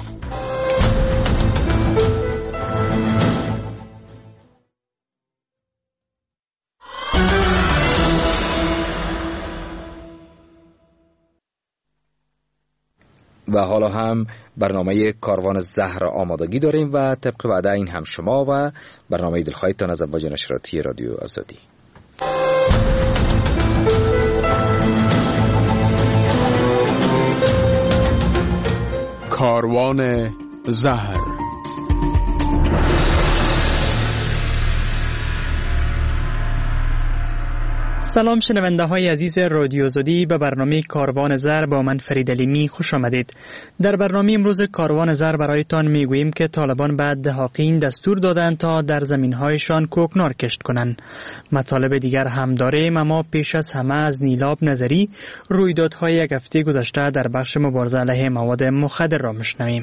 و حالا هم برنامه کاروان زهر آمادگی داریم و طبق وعده این هم شما و برنامه دلخواهتان از امواج نشراتی رادیو آزادی. کاروان زهر. سلام شنونده های عزیز رادیو آزادی، به برنامه کاروان زر با من فرید علیمی خوش آمدید. در برنامه امروز کاروان زر برایتان میگوییم که طالبان بعد دهاقین دستور دادند تا در زمینهایشان کوکنار کشت کنند. مطالب دیگر هم داریم، اما پیش از همه از نیلاب نظری رویدادهای یک هفته گذشته در بخش مبارزه علیه مواد مخدر را میشنویم.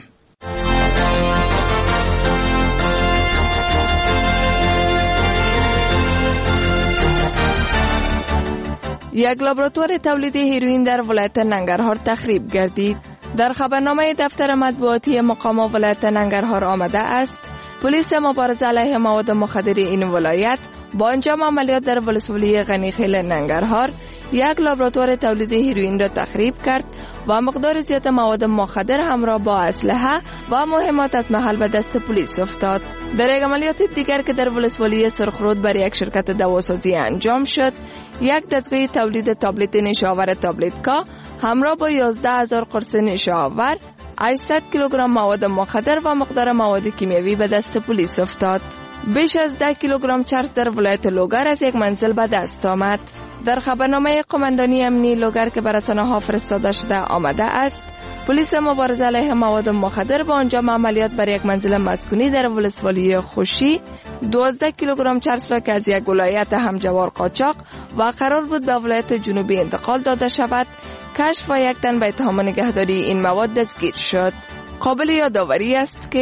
یک لابراتوار تولید هیروئین در ولایت ننگرهار تخریب گردید. در خبرنامه دفتر مطبوعاتی مقام ولایت ننگرهار آمده است پلیس مبارزه علیه مواد مخدر این ولایت با انجام عملیات در ولسوالی غنیخیل ننگرهار یک لابراتوار تولید هیروئین را تخریب کرد و مقدار زیاد مواد مخدر همراه با اسلحه و مهمات از محل به دست پلیس افتاد. در یک عملیات دیگر که در ولسوالی سرخرود بر یک شرکت دواسازی انجام شد، یک دستگاه تولید تابلت نشاور تابلتکا همراه با یازده هزار قرص نشاور، هشتصد کیلوگرم مواد مخدر و مقدار مواد کیمیایی به دست پلیس افتاد. بیش از ده کیلوگرم چرس در ولایت لوگر از یک منزل به دست آمد. در خبرنامه قماندانی امنی لوگر که بر رسانه‌ها فرستاده شده آمده است پلیس مبارزه علیه مواد مخدر با انجام عملیات بر یک منزل مسکونی در ولسوالی خوشی دوازده کیلوگرم چرس را که از یک ولایت همجوار قاچاق و قرار بود به ولایت جنوبی انتقال داده شود کشف و یک تن به اتهام نگهداری این مواد دستگیر شد. قابل یادآوری است که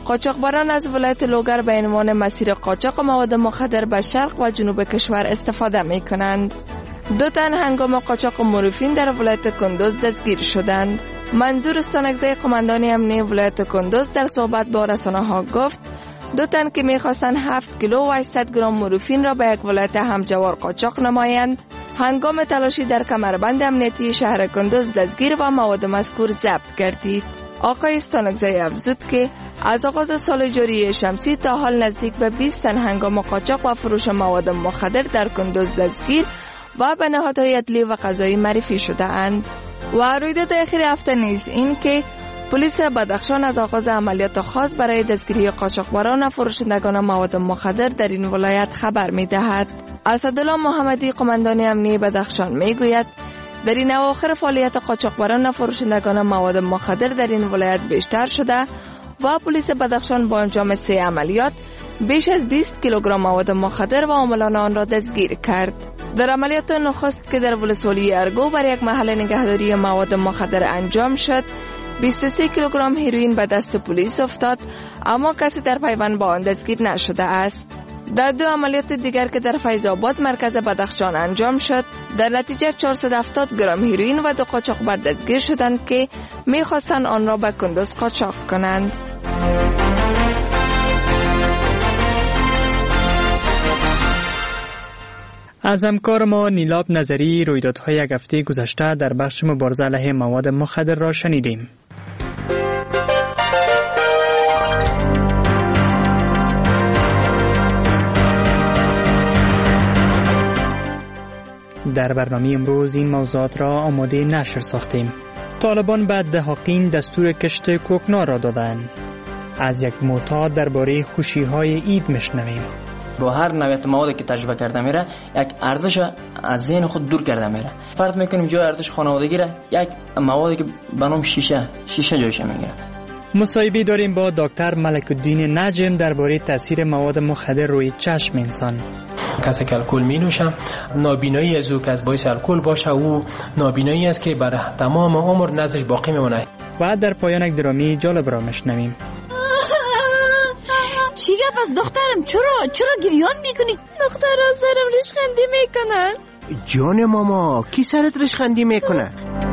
قاچاقبران از ولایت لوگر به عنوان مسیر قاچاق مواد مخدر به شرق و جنوب کشور استفاده می کنند. دو تن هنگام قاچاق مورفین در ولایت کندوز دستگیر شدند. منظور استانگزه قماندان امنیه ولایت کندوز در صحبت با رسانه ها گفت دو تن که می‌خواستند هفت کیلو و هشتصد گرم مورفین را به یک ولایت همجوار قاچاق نمایند، هنگام تلاشی در کمربند امنیتی شهر کندوز دستگیر و مواد مذکور ضبط گردید. آقای استانگزه افزود که از آغاز سال جاری شمسی تا حال نزدیک به بیست تن هنگام قاچاق و فروش مواد مخدر در کندوز دستگیر و به نهادهای عدلی و قضایی معرفی شده اند. و رویداد اخیر هفته نیز این که پلیس بدخشان از آغاز عملیات خاص برای دستگیری قاچاقبران و فروشندگان مواد مخدر در این ولایت خبر می دهد. اسدالله محمدی قماندان امنیه بدخشان می گوید در این اواخر فعالیت قاچاقبران و فروشندگان مواد مخدر در این ولایت بیشتر شده و پلیس بدخشان با انجام سه عملیات بیش از بیست کیلوگرم مواد مخدر و عاملان آن را دستگیر کرد. در عملیات نخست که در ولسوالی ارگو بر یک محل نگهداری مواد مخدر انجام شد، بیست و سه کیلوگرم هیروئین به دست پلیس افتاد، اما کسی در پیوند با آن دستگیر نشده است. در دو عملیات دیگر که در فیض آباد مرکز بدخشان انجام شد، در نتیجه چهارصد و هفتاد گرم هیروئین و دو قاچاقبر دستگیر شدند که می‌خواستند آن را به کندوز قاچاق کنند. از همکار ما نیلاب نظری رویدادهای یک هفته گذشته در بخش مبارزه علیه مواد مخدر را شنیدیم. در برنامه امروز این موضوعات را آماده نشر ساختیم. طالبان به دهاقین دستور کشت کوکنار را دادند. از یک معتاد درباره خوشی‌های عید میشنویم. با هر نوعیت موادی که تجربه کرده میره یک ارزش از ذهن خود دور کرده میره. فرض میکنیم جای ارزش خانوادگی را یک موادی که به نام شیشه شیشه جایش میگیره. مصاحبه داریم با دکتر ملک الدین نجم درباره تاثیر مواد مخدر روی چشم انسان. کسی که الکل می نوشه نابینایی از او که از باعث الکل باشه او نابینایی است که برای تمام عمر نزدش باقی میمونه. و در پایان یک درامی جالب را میشنویم. چی گپ است دخترم؟ چرا چرا گریان میکنی؟ دخترها سرم ریشخندی میکنن. جان ماما کی سرت ریشخندی میکنه؟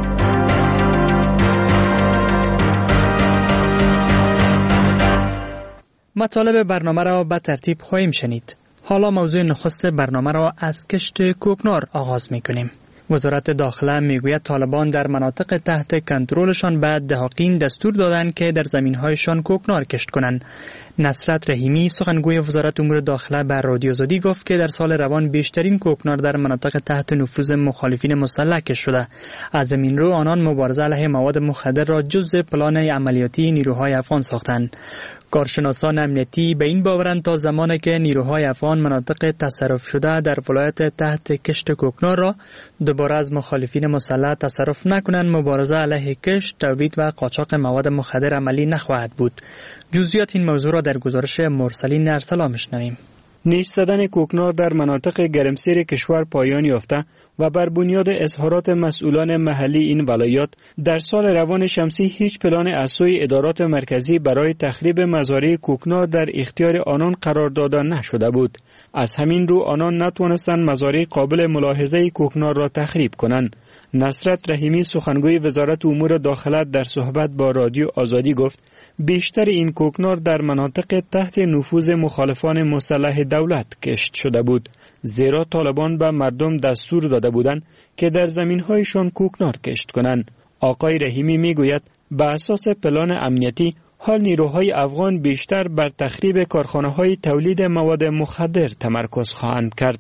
مطالب برنامه را به ترتیب خواهیم شنید. حالا موضوع نخست برنامه را از کشت کوکنار آغاز میکنیم. وزارت داخله میگوید طالبان در مناطق تحت کنترلشان به دهاقین دستور دادند که در زمینهایشان کوکنار کشت کنند. نصرت رحیمی سخنگوی وزارت امور داخله به رادیو آزادی گفت که در سال روان بیشترین کوکنار در مناطق تحت نفوذ مخالفین مسلح کشت شده. از این رو آنان مبارزه علیه مواد مخدر را جزء پلان عملیاتی نیروهای افغان ساختند. کارشناسان امنیتی به این باورند تا زمانی که نیروهای افغان مناطق تصرف شده در ولایت تحت کشت کوکنار را دوباره از مخالفین مسلح تصرف نکنند، مبارزه علیه کشت، تولید و قاچاق مواد مخدر عملی نخواهد بود. جزئیات این موضوع را در گزارش مرسلین ارسلا میشنویم. نیش زدن کوکنار در مناطق گرمسیر کشور پایان یافته و بر بنیاد اظهارات مسئولان محلی این ولایات در سال روان شمسی هیچ پلان از سوی ادارات مرکزی برای تخریب مزارع کوکنار در اختیار آنان قرار داده نشده بود. از همین رو آنان نتوانستند مزارع قابل ملاحظه کوکنار را تخریب کنند. نصرت رحیمی سخنگوی وزارت امور داخله در صحبت با رادیو آزادی گفت بیشتر این کوکنار در مناطق تحت نفوذ مخالفان مسلح دولت کشت شده بود، زیرا طالبان به مردم دستور داده بودند که در زمین‌هایشان کوکنار کشت کنند. آقای رحیمی میگوید به اساس پلان امنیتی حال نیروهای افغان بیشتر بر تخریب کارخانه‌های تولید مواد مخدر تمرکز خواهند کرد.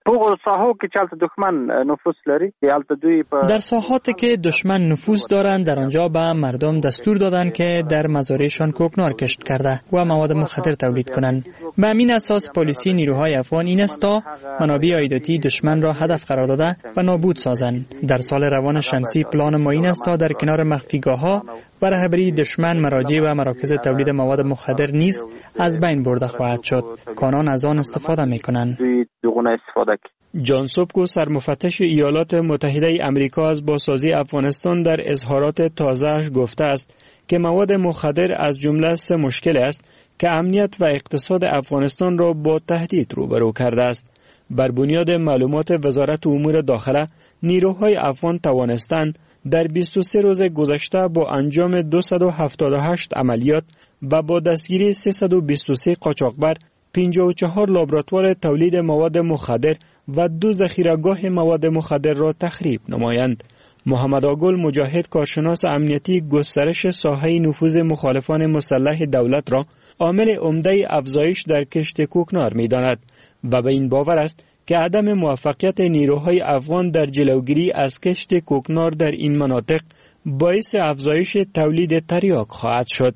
در ساحاتی که دشمن نفوذ دارند در آنجا به مردم دستور دادند که در مزارعشان کوکنار کشت کرده و مواد مخدر تولید کنند. به همین اساس پلیسی نیروهای افغان این است تا منابع عایداتی دشمن را هدف قرار داده و نابود سازند. در سال روان شمسی پلان ما این است تا در کنار مخفیگاه‌ها و رهبری دشمن مراجع و مراکز تولید مواد مخدر نیز از بین برده خواهد شد. کانان از آن استفاده می‌کنند. جان سوبکو سرمفتش ایالات متحده امریکا از بازسازی افغانستان در اظهارات تازه‌اش گفته است که مواد مخدر از جمله سه مشکل است که امنیت و اقتصاد افغانستان را با تهدید روبرو کرده است. بر بنیاد معلومات وزارت امور داخله، نیروهای افغان توانستند در بیست و سه روز گذشته با انجام دویست و هفتاد و هشت عملیات و با دستگیری سیصد و بیست و سه قاچاقبر، پنجاه و چهار لابراتوار تولید مواد مخدر و دو ذخیره‌گاه مواد مخدر را تخریب نمایند. محمد آگل مجاهد کارشناس امنیتی گسترش ساحه نفوذ مخالفان مسلح دولت را عامل عمده افزایش در کشت کوکنار می‌داند و به این باور است که عدم موفقیت نیروهای افغان در جلوگیری از کشت کوکنار در این مناطق باعث افزایش تولید تریاک خواهد شد.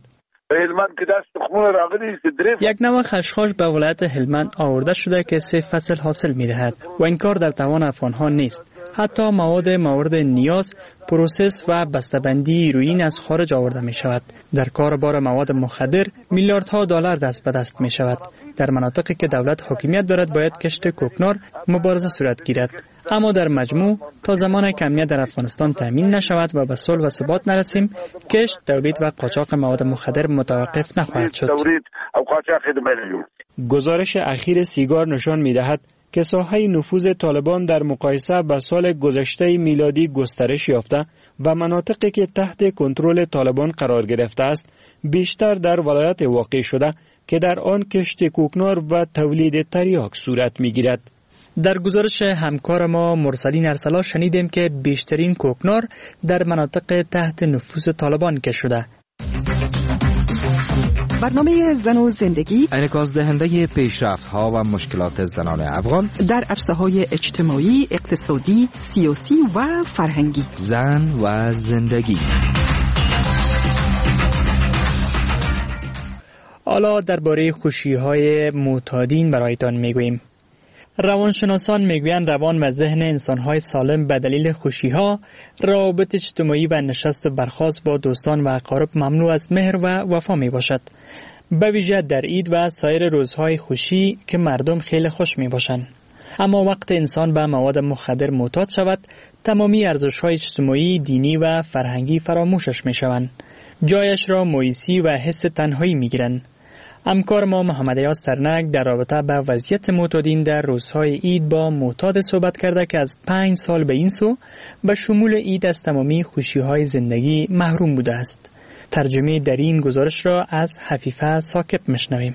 یک نوع خشخاش به ولایت هلمند آورده شده که سه فصل حاصل می دهد و این کار در توان افغان ها نیست. حتی مواد مورد نیاز، پروسس و بسته‌بندی هیروئین از خارج آورده می شود. در کاربار مواد مخدر میلیاردها دلار دست به دست می شود. در مناطقی که دولت حاکمیت دارد باید کشت کوکنار مبارزه صورت گیرد. اما در مجموع تا زمان که امنیت در افغانستان تامین نشود و به صلح و ثبات نرسیم، کشت، تولید و قاچاق مواد مخدر متوقف نخواهد شد. گزارش اخیر سیگار نشان می دهد که ساحه نفوذ طالبان در مقایسه با سال گذشته میلادی گسترش یافته و مناطقی که تحت کنترل طالبان قرار گرفته است بیشتر در ولایت واقع شده که در آن کشت کوکنار و تولید تریاک صورت می‌گیرد. در گزارش همکار ما مرسلین ارسلا شنیدیم که بیشترین کوکنار در مناطق تحت نفوذ طالبان کشته شده. برنامه زن و زندگی انعکاس دهنده پیشرفت‌ها و مشکلات زنان افغان در عرصه‌های اجتماعی، اقتصادی، سیاسی و فرهنگی. زن و زندگی. حالا درباره خوشی‌های معتادین برایتان میگوییم. روانشناسان میگویند روان و ذهن انسان‌های سالم به دلیل خوشی‌ها، روابط اجتماعی و نشست و برخاست با دوستان و اقارب مملو از مهر و وفا میباشد. به ویژه در عید و سایر روزهای خوشی که مردم خیلی خوش میباشند. اما وقت انسان به مواد مخدر معتاد شود، تمامی ارزش‌های اجتماعی، دینی و فرهنگی فراموشش میشوند. جایش را مویسی و حس تنهایی میگیرند. همکار ما محمد یاس ترنک در رابطه با وضعیت معتادین در روزهای عید با معتاد صحبت کرده که از پنج سال به این سو به شمول عید از تمامی خوشی‌های زندگی محروم بوده است. ترجمه در این گزارش را از حفیفه ساکب میشنویم.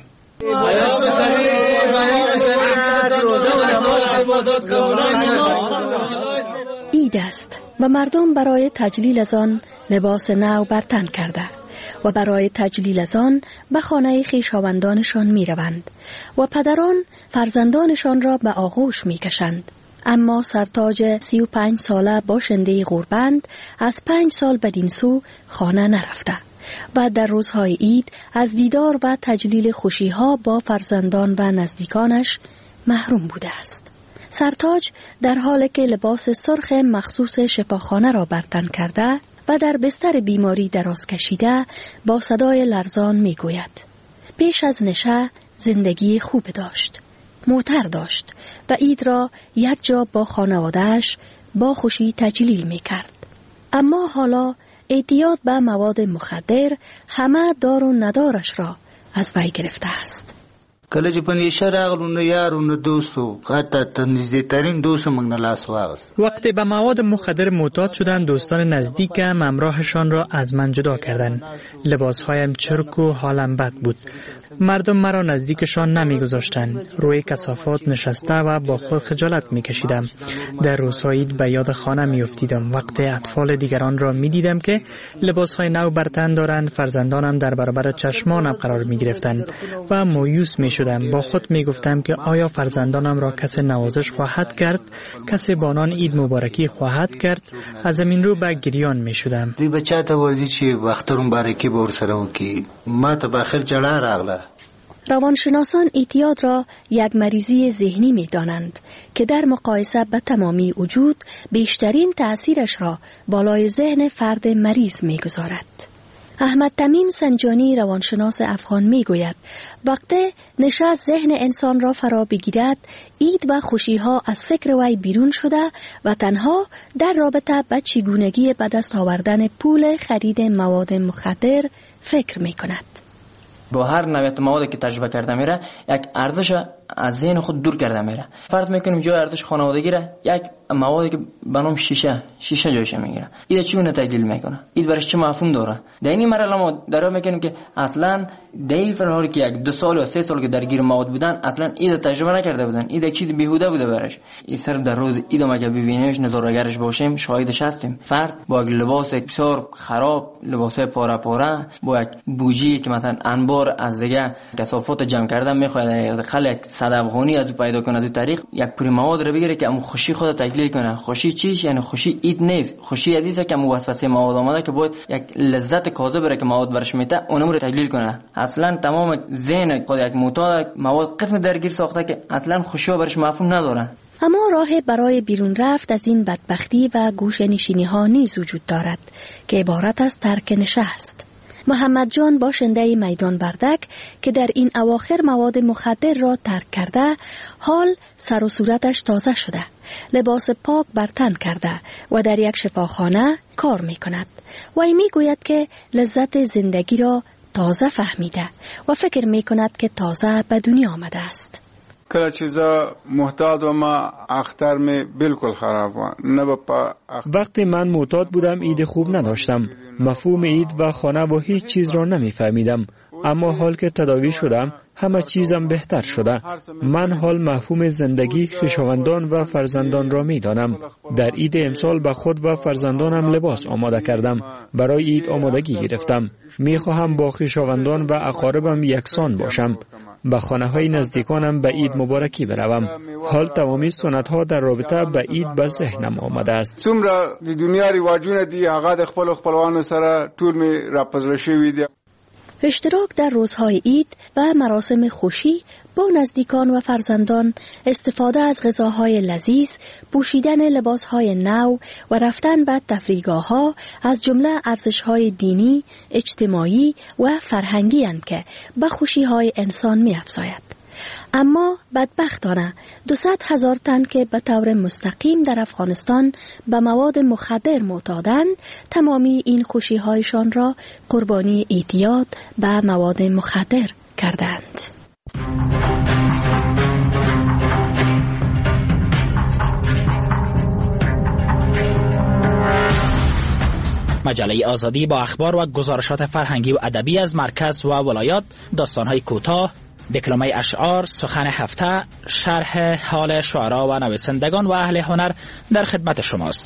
عید است و مردم برای تجلیل از آن لباس نو بر تن کرده و برای تجلیل از آن به خانه خویشاوندانشان می روند و پدران فرزندانشان را به آغوش می کشند. اما سرتاج سی و پنج ساله باشنده غوربند از پنج سال بدین سو خانه نرفته و در روزهای عید از دیدار و تجلیل خوشیها با فرزندان و نزدیکانش محروم بوده است. سرتاج در حالی که لباس سرخ مخصوص شفاخانه را بر تن کرده و در بستر بیماری دراز کشیده با صدای لرزان می گوید: پیش از نشه زندگی خوب داشت، معطر داشت و عید را یک جا با خانوادهش با خوشی تجلیل می کرد. اما حالا اعتیاد به مواد مخدر همه دار و ندارش را از وی گرفته است. کله چې په نشه راغلو نو یارو نو دوستو حتی تر نزدیکترین دوست موږ نه لاس واغست. وقتی به مواد مخدر معتاد شدند دوستان نزدیکم همراهشان را از من جدا کردند. لباسهایم چرک و حالم بد بود. مردم مرا نزدیکشان نمیگذاشتند. روی کثافات نشسته و با خود خجالت میکشیدم. در روزهای عید به یاد خانه میافتیدم. وقتی اطفال دیگران را میدیدم که لباسهای نو بر تن دارند، فرزندانم در برابر چشمانم قرار میگرفتند و مایوس میشدم. با خود میگفتم که آیا فرزندانم را کسی نوازش خواهد کرد؟ کسی با آنان عید مبارکی خواهد کرد؟ از زمین رو به گریان میشدم. دوی بچا ته ورځي چې وخترون بارکی به ورسره وکړي. ما ته به اخر جړا راغله. روانشناسان اعتیاد را یک مریضی ذهنی می دانند که در مقایسه به تمامی وجود بیشترین تأثیرش را بالای ذهن فرد مریض می گذارد. احمد تمیم سنجانی روانشناس افغان می گوید وقتی نشه ذهن انسان را فرا بگیرد، عید و خوشیها از فکر وی بیرون شده و تنها در رابطه به چگونگی به دست آوردن پول خرید مواد مخدر فکر می کند. با هر نوعیت موادی که تجربه کرده میره یک ارزش از ذهن خود دور کرده میره. فرض میکنیم جای ارزش خانوادگی را یک موادی که به نام شیشه شیشه جایش میگیره. این چگونه تحلیل میکنه؟ این برش چه مفهوم داره؟ در این مرحله ما درا میکنیم که اصلا در حالی که یک دو سال یا سه سال که درگیر مواد بودن اصلا این تجربه نکرده بودن. این یک چیز بیهوده بوده برش. این سر در روز ایدو ما که ببینیمش نظاره‌گرش باشیم شاهدش هستیم. فرد با لباس بسیار خراب، لباس پاره پاره، با یک بوجی که مثلا انبار از دیگه کثافات جمع کردن میخواد خلق صد افغانی از پیدا کنه دو طریق یک پری مواد رو بگیره که امو خوشی خود تحلیل کنه. خوشی چیش؟ یعنی خوشی اید نیست. خوشی عزیزه که امو وسوسه مواد آمده که باید یک لذت کاذب را که مواد برش میته اونم رو تحلیل کنه. اصلا تمام ذهن خود یک معتاد مواد قسم درگیر ساخته که اصلا خوشی برش مفهوم نداره. اما راه برای بیرون رفت از این بدبختی و گوشه نشینی ها نیز وجود دارد که عبارت از ترک نشه است. محمد جان باشنده میدان بردک که در این اواخر مواد مخدر را ترک کرده حال سر و صورتش تازه شده، لباس پاک بر تن کرده و در یک شفاخانه کار می کند. وی می گوید که لذت زندگی را تازه فهمیده و فکر می کند که تازه به دنیا آمده است. کله چیزا محتاط و ما اختر می بالکل خراب و نه با وقتی من معتاد بودم عید خوب نداشتم، مفهوم عید و خانه و هیچ چیز را نمیفهمیدم. اما حال که تداوی شدم همه چیزم بهتر شده. من حال مفهوم زندگی، خویشاوندان و فرزندان را میدانم. در عید امسال به خود و فرزندانم لباس آماده کردم. برای عید آمادگی گرفتم. میخواهم با خویشاوندان و اقاربم یکسان باشم. به خانه های نزدیکانم به عید مبارکی بروم. حال تمامی سنت ها در رابطه به عید به ذهنم آمده است. څومره د دنیا رواجونه دي هغه د خپل خپلوانو سره ټول می راپزړه شوی دي. اشتراک در روزهای عید و مراسم خوشی با نزدیکان و فرزندان، استفاده از غذاهای لذیذ، پوشیدن لباسهای نو و رفتن به تفریحگاه‌ها از جمله ارزش‌های دینی، اجتماعی و فرهنگی اند که به خوشی‌های انسان می‌افزاید. اما بدبختانه دویست هزار تن که به طور مستقیم در افغانستان به مواد مخدر معتادند، تمامی این خوشی‌هایشان را قربانی اعتیاد به مواد مخدر کردند. مجله آزادی با اخبار و گزارشات فرهنگی و ادبی از مرکز و ولایات، داستان‌های کوتاه، دکلمه اشعار، سخن هفته، شرح حال شعرا و نویسندگان و اهل هنر در خدمت شماست.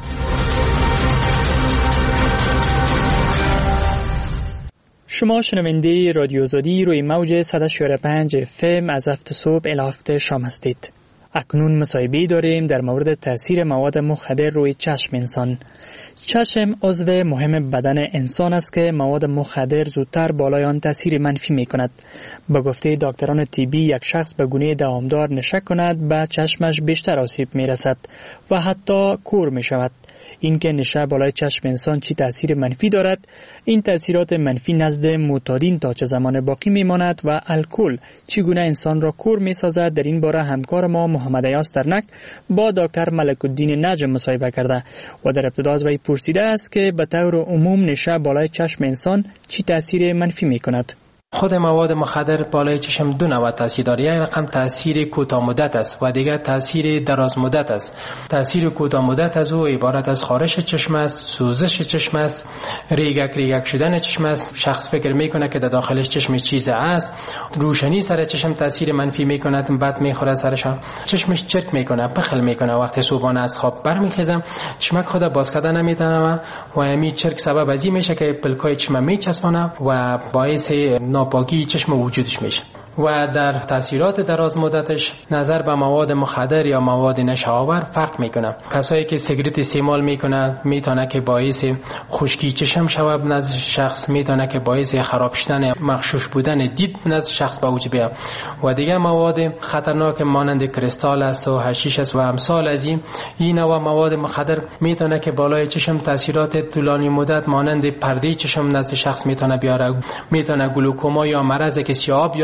شما شنونده رادیو آزادی روی موج صد و شصت و پنج اف ام از هفت صبح الی هفت شام هستید. اکنون مصاحبه داریم در مورد تاثیر مواد مخدر روی چشم انسان. چشم عضو مهم بدن انسان است که مواد مخدر زودتر بالای آن تاثیر منفی می کند. با گفته دکتران طبی یک شخص به گونه دوامدار نشه کند به چشمش بیشتر آسیب می رسد و حتی کور می شود. این که نشه بالای چشم انسان چی تاثیر منفی دارد، این تاثیرات منفی نزد معتادین تا چه زمان باقی میماند و الکل چگونه انسان را کور میسازد، در این باره همکار ما محمد ایاس درنک با دکتر ملک الدین نجم مصاحبه کرده و در ابتدا از وی پرسیده است که به طور عموم نشه بالای چشم انسان چی تاثیر منفی میکند. خود مواد مخدر بالای چشم دو نوع تاثیر داره. یک رقم تاثیر کوتاه مدت است و دیگر تاثیر دراز مدت است. تاثیر کوتاه مدت از او عبارت از خارش چشم است، سوزش چشم است، ریگک ریگک شدن چشم است. شخص فکر میکنه که در داخلش چشم چیز است. روشنی سر چشم تاثیر منفی میکند، بعد میخوره سرشان، چشمش چرک میکنه، پخل میکنه. وقتی صبحانه از خواب برمیخیزم چشمک خود باز کردن نمیتونم و همین چرک سبب ازی میشه که پلکای چشم میچسبونه و باعث ناپاکی چشم وجودش میشه. و در تاثیرات دراز مدتش نظر به مواد مخدر یا مواد نشه‌آور فرق میکنه. کسایی که سیگرت استعمال میکنه میتونه که باعث خشکی چشم شود نزد شخص، میتونه که باعث خراب شدن مغشوش بودن دید نزد شخص به وجود بیاد. و دیگه مواد خطرناک مانند کریستال است و حشیش است و امثال از این این نوع مواد مخدر میتونه که بالای چشم تاثیرات طولانی مدت مانند پرده چشم نزد شخص میتونه بیاره. میتونه گلوکوما یا مرض که سیاه بیاد میکنه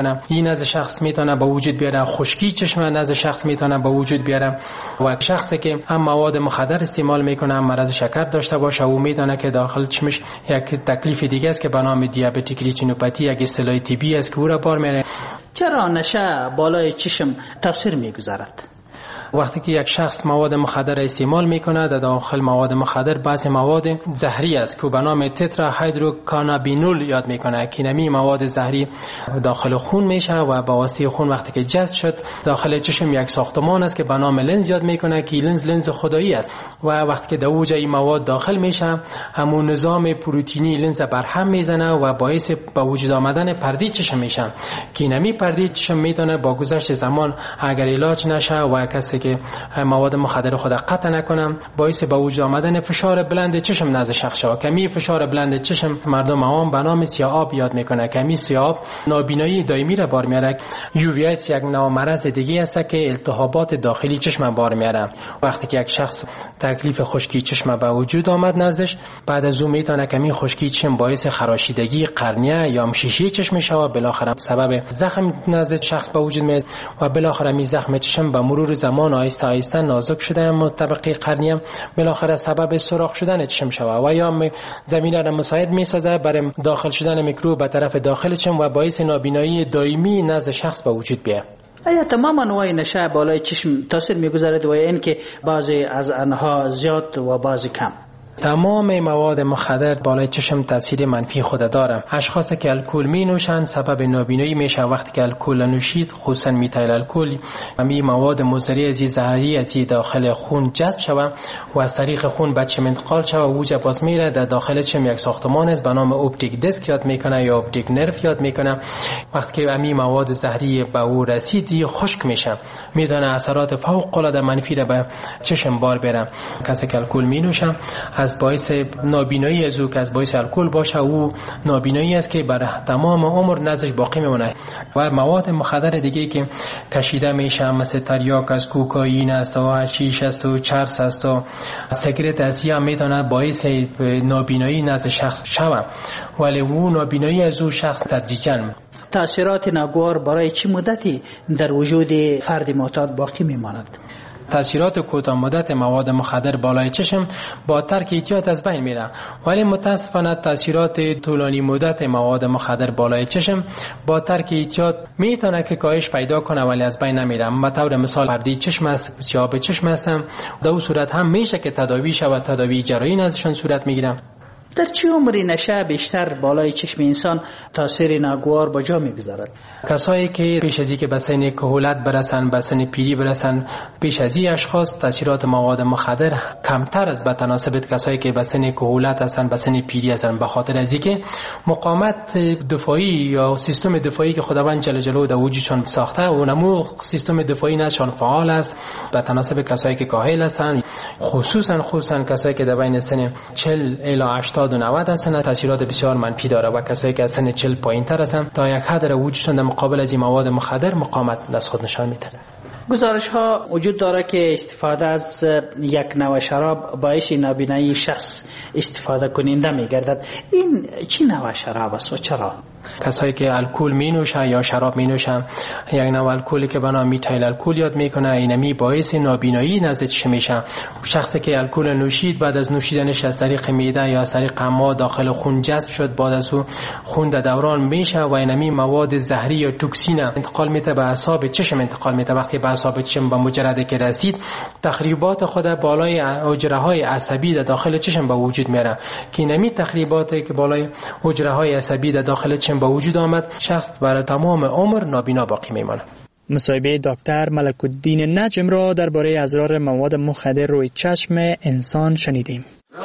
میکنه. این نزد شخص میتونه به وجود بیاره. خشکی چشم نزد شخص میتونه به وجود بیاره و شخصی که هم مواد مخدر استعمال میکنه هم مرض شکر داشته باشه او میتونه که داخل چشمش یک تکلیف دیگه است که به نام دیابتیک ریتینوپاتی، یک اصطلاح طبی است که او را بار میاره. چرا نشه بالای چشم تاثیر میگذارد؟ وقتی که یک شخص مواد مخدر استعمال میکنه، در داخل مواد مخدر بعضی مواد زهری است که به نام تترا هیدروکانابینول یاد میکنه که نمی مواد زهری داخل خون میشه و با واسطه خون وقتی که جذب شد داخل چشم یک ساختمان است که به نام لنز یاد میکنه که لنز لنز خدایی است و وقتی که در اوج این مواد داخل میشه همون نظام پروتئینی لنز برهم میزنه و باعث به وجود آمدن پرده چشم میشه که نمی پرده چشم میتونه با گذشت زمان اگر علاج نشه و کسی که مواد مخدر خود قطع نکنم باعث به وجود آمدن فشار بلند چشم نزد شخص شود. کمی فشار بلند چشم مردم عام به نام سیاه‌آب یاد میکنه. کمی سیاه‌آب نابینایی دائمی را بار میاره. یو وی ایتس یک نوع مرض دیگه است که التهابات داخلی چشم بار میاره. وقتی که یک شخص تکلیف خشکی چشم به وجود آمد نزدش، بعد از اون میتونه کمی خشکی چشم باعث خراشیدگی قرنیه یا شیشه چشم شود، بالاخره سبب زخم نزد شخص به وجود میاد و بالاخره می زخم چشم به مرور زمان آهسته آهسته نازک شدن طبقه قرنیه بالاخره سبب سوراخ شدن چشم شود و یا زمینه را مساعد میسازه برای داخل شدن میکروب به طرف داخل چشم و باعث نابینایی دائمی نزد شخص به وجود بیاید. آیا تمام انواع نشه بالای چشم تاثیر میگذارد و اینکه بعضی از آنها زیاد و بعضی کم؟ تمام مواد مخدر بالای چشم تاثیر منفی خود داره. اشخاصی که الکل می نوشند سبب نابینایی میشه. وقتی که الکل نوشید خصوصا میتایل الکل می مواد مضر از زهری از داخل خون جذب شود و از طریق خون به چشم انتقال شود و اوج باز میره در داخل چشم یک ساختمان است به نام اپتیک دیسک یاد میکنه یا اپتیک نرو یاد میکنه. وقتی که می مواد زهری به او رسید خشک میشه میتونه اثرات فوق العاده منفی را به چشم بار بره. کسی که الکل می نوشه از باعث نابینایی از او که از باعث الکل باشه او نابینایی است که برای تمام عمر نزدش باقی میمونه. و مواد مخدر دیگه که کشیده میشه مثل تریاک است، کوکائین است و حشیش است و چرس است و سیگارت است هم میتونه باعث نابینایی نزد شخص شود ولی او نابینایی از او شخص تدریجاً. تاثیرات ناگوار برای چه مدتی در وجود فرد معتاد باقی میماند؟ تاثیرات کوتاه مدت مواد مخدر بالای چشم با ترک احتیاط از بین میره ولی متاسفانه تاثیرات طولانی مدت مواد مخدر بالای چشم با ترک احتیاط میتونه که کاهش پیدا کنه ولی از بین نمیره. به طور مثال پرده چشم است، سیاه‌آب چشم است، در اون صورت هم میشه که تداوی شود، تداوی جراحی ازشون صورت میگیره. در چه عمری نشه بیشتر بالای چشم انسان تاثیر ناگوار با جا میگذارد؟ کسایی که پیش از اینکه به سن کهولت برسن، به سن پیری برسن، پیش از این اشخاص تاثیرات مواد مخدر کمتر از به تناسب کسایی که به سن کهولت هستن، به سن پیری هستن، به خاطر از اینکه مقاومت دفاعی یا سیستم دفاعی که خداوند جل جلاله در وجودشون ساخته اونمو سیستم دفاعی نشان فعال است. به تناسب کسایی که کاهل هستن، خصوصا خصوصا کسایی که در بین سن چهل الی هشتاد و نود هستن تاثیرات بسیار منفی داره و کسایی که از سن چهل پایین‌تر هستن تا یک حد در وجودشون در مقابل از این مواد مخدر مقاومت از خود نشان میده. گزارش ها وجود داره که استفاده از یک نوع شراب باعث نابینایی شخص استفاده کننده میگردد. این چی نوع شراب است و چرا؟ کسایی که الکل می نوشن یا شراب می نوشن یک نوع الکلی که به نام میتایل الکل یاد میکنه اینمی باعث نابینایی نزد چشم میشه. شخصی که الکل نوشید بعد از نوشیدنش از طریق معده یا از طریق ما داخل خون جذب شد بعد از اون خون در دوران میشه و اینمی مواد زهری یا توکسین انتقال میده به اعصاب چشم انتقال میده. وقتی به اعصاب چشم به مجرد که رسید تخریبات خود بالای حجره های عصبی در داخل چشم به وجود میاره که اینمی تخریباتی که بالای حجره های عصبی در داخل چشم با وجود آمد شخص برای تمام عمر نابینا باقی میماند. مصاحبه دکتر ملک الدین نجم را درباره اضرار مواد مخدر روی چشم انسان شنیدیم.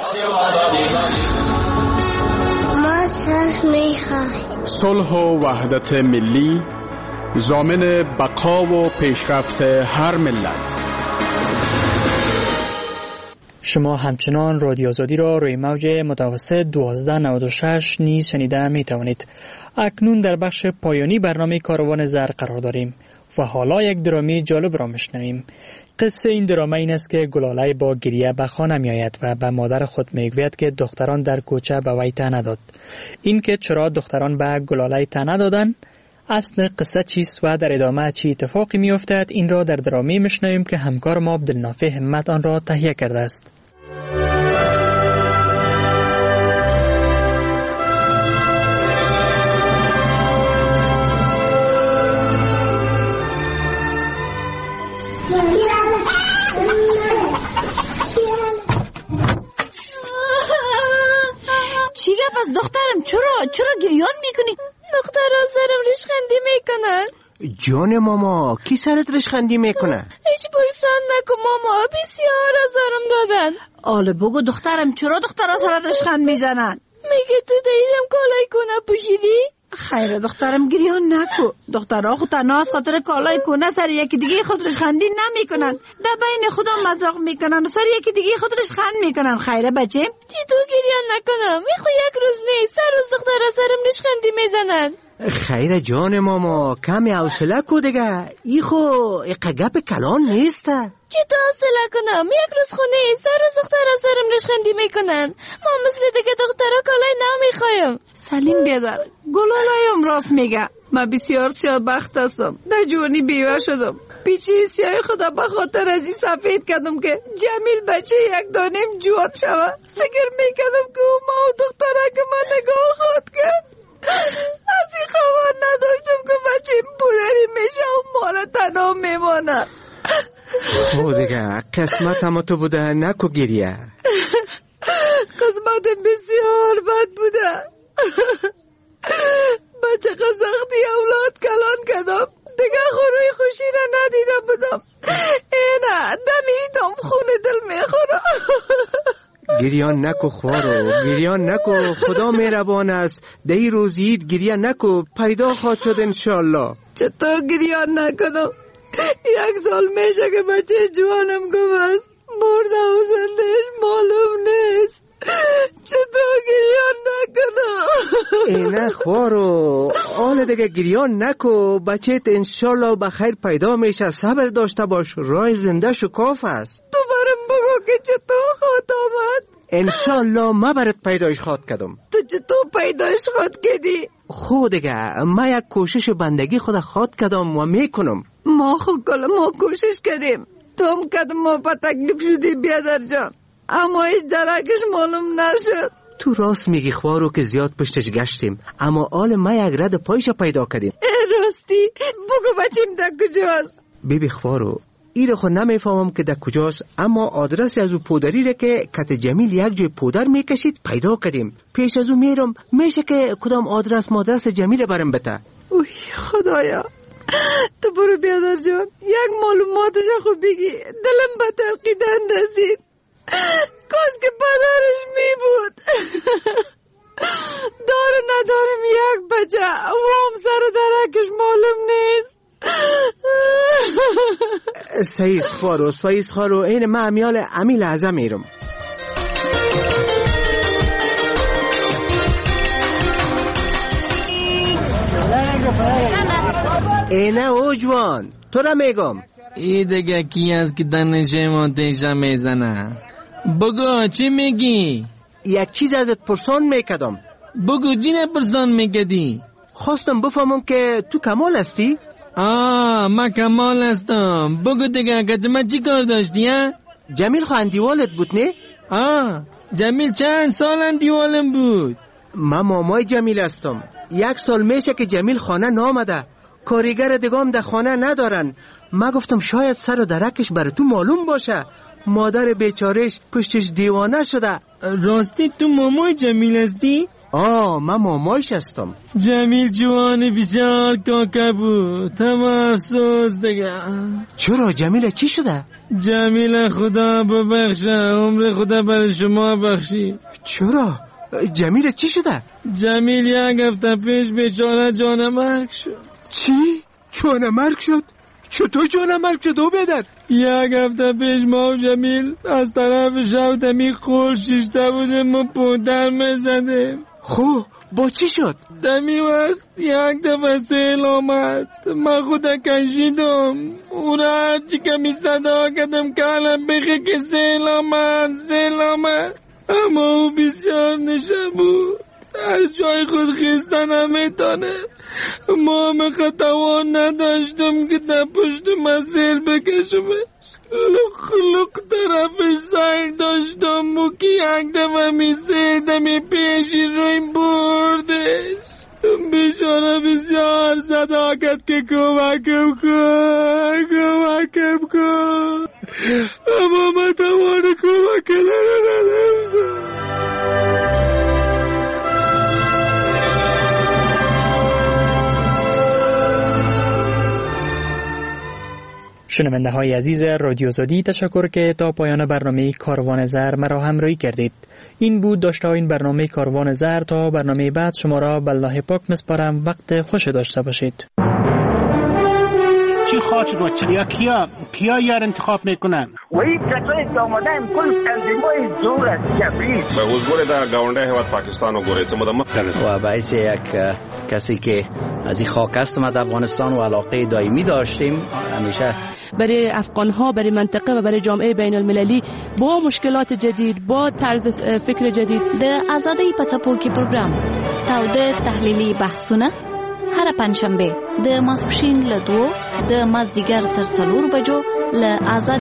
ما صلح میخواهیم. صلح و وحدت ملی ضامن بقا و پیشرفت هر ملت. شما همچنان رادیو آزادی را روی موج متوسط دوازده نود و شش نیز شنیده می توانید. اکنون در بخش پایانی برنامه کاروان زر قرار داریم و حالا یک درامی جالب را میشنویم. قصه این درامه این است که گلاله با گریه به خانه می آید و به مادر خود میگوید که دختران در کوچه به وی ته نداد. این که چرا دختران به گلاله ته ندادند اصل قصه چیست و در ادامه چی اتفاقی می افتد این را در درامه میشنویم که همکار ما عبدالنافع همت آن را تهیه کرده است. چی گپ است دخترم؟ چرا چرا گریان میکنی؟ دختر سرم ریشخندی میکنن. جان ماما کی سرت ریشخندی میکنه؟ هیچ پرسان نکن ماما، بسیار آزارم دادن. آله بگو دخترم چرا دخترها سرت ریشخند میزنن؟ میگه تو دیدم کالای کنه پوشیدی؟ خیره دخترم گریان نکو. دخترها خود تنها از خاطر کالای کنه سر یکی دیگه خود ریشخندی نمیکنن، در بین خدا مذاق میکنن و سر یکی دیگه خود ریشخند میکنن. خیره بچه چی تو گریان نکنم؟ میخو یک روز نیست سر روز دخترها سرم ریشخندی میزنن. خیره جان ماما کمی حوصله کو دیگه، ای خو اقگپ کلان نیسته. چی تو حوصله کنم؟ یک روز خونه سر روز دخترها سرم ریشخندی میکنن. ما مثل دیگه دخترها کالای نمیخوایم. سلیم بیادر گلالایم راست میگه. من بسیار سیاه بخت هستم، در جوانی بیوه شدم. پیچی سیاه خدا به خاطر از این سفید کردم که جمیل بچه یک دانیم جوان شوه. فکر میکردم که او ما و دختره که من نگاه خود کرد. از این خبر نداشتم که بچه پودری میشه و ما را تنها میمانه. خب دیگه قسمت هم تو بوده نکو گریه. قسمت بسیار بد بوده. بچه قسختی اولاد کلان کردم، دیگه خوروی خوشی را ندیده بودم. اینه دمیدم خون دل میخوره. گریان نکو خوارو، گریان نکو، خدا مهربان است. دی روزید گریه نکو، پیدا خواهد شد انشالله. چطور گریان نکنم؟ یک سال میشه که بچه جوانم گم است، مرده و زندهش معلوم نیست. چطور گریان نکنم؟ اینه خوارو، آن دیگه گریان نکو، بچه انشالله بخیر پیدا میشه. صبر داشته باش، راه زنده شکاف است. تو برم بگو که چطور خواهد آمد؟ انشالله ما برات پیدایش خواهد کردم. تو چطور پیدایش خواهد کردی؟ خود دیگه ما یک کوشش بندگی خود خواهد کردم و میکنم. ما خود کل ما کوشش کردیم، تو هم کدم ما پا تکلیف شدی بیادر جان، اما هیچ درکش معلوم نشد. تو راست میگی خوارو که زیاد پشتش گشتیم، اما آل ما یک رد پایش پیدا کردیم. راستی بگو بچیم در کجاست؟ بیبی خوارو ایره خود نمیفهمم که در کجاست، اما آدرس از او پودری را که کت جمیل یک جای پودر میکشید پیدا کردیم. پیش از او میرم، میشه که کدام آدرس مادرس جمیل برم بته. اوی خدایا، تو برو بیادر جان، یک معلوماتش خوب بگی، دلم به تلقیدن رسید. کاش که پدرش می بود. داره ندارم یک بچه و هم سر درکش معلوم نیست. سیز خوارو سیز خوارو، این ما امیال امی لحظه میرم. اینه او جوان تو را میگم. ای دیگه کی است که دنشه ما دیشه میزنه؟ بگو چی میگی؟ یک چیز ازت پرسان میکدم. بگو جینه پرسان میکدی؟ خواستم بفهمم که تو کمال هستی؟ آه من کمال هستم. بگو دیگه که من چی کار داشتی ها؟ جمیل خو اندیوالت بود نه؟ آه جمیل چند سال اندیوالم بود؟ من مامای جمیل هستم. یک سال میشه که جمیل خانه نامده، کاریگر دیگام در خانه ندارن. ما گفتم شاید سر و درکش بر تو معلوم باشه. مادر بیچارش پشتش دیوانه شده. راستی تو مامای جمیل هستی؟ آه من مامایش هستم. جمیل جوان بسیار کاکا بود، تمام افسوس دیگه. چرا جمیل چی شده؟ جمیل خدا ببخشه، عمر خدا بر شما بخشی. چرا؟ جمیل چی شده؟ جمیل یک هفته پیش بیچاره جانمرگ شد. چی؟ جانمرگ شد؟ چطور جانمرگ شد او بیادر؟ یک هفته پیش ما و جمیل از طرف شودمی خور شیشته بودیم و پودر میزدیم. خب با چی شد؟ دمی وقت یک دفعه سیل آمد، من خودم کشیدم، او را هرچی کمی صدا کردم که الان بخی که سیل آمد سیل آمد، اما او بسیار نشه بود. از جای خود خیستن نمیتونه. ما توان نداشتم که در پشت مسیر بکشمش. لق لق طرفش سر داشتم و که یک دفعه می سیدمی پیشی روی بردش. بیچاره بسیار صداقت که کمکم کن کمکم کن، اما من توان کمک نداشتم. شنونده های عزیز رادیو آزادی، تشکر که تا پایان برنامه کاروان زر مرا همراهی کردید. این بود داشته این برنامه کاروان زر. تا برنامه بعد شما را به الله پاک میسپارم. وقت خوش داشته باشید. چی خواهد و چی یا کیا کیا یار انتخاب میکنن و این کسایی که آمدن کل تنظیمای زور است جبری به حضور در گاونده هواد پاکستان و گوریت مدمت و باعث یک کسی که از این خاک است ما در افغانستان و علاقه دائمی داشتیم همیشه برای افغان ها، برای منطقه و برای جامعه بین المللی با مشکلات جدید، با طرز فکر جدید. د آزادۍ په څپو کې پروګرام تاوده تحلیلي بحثونه هر پنځشنبه د ماسپښین له دوو د مازدیګر تر څلور بجو له آزاد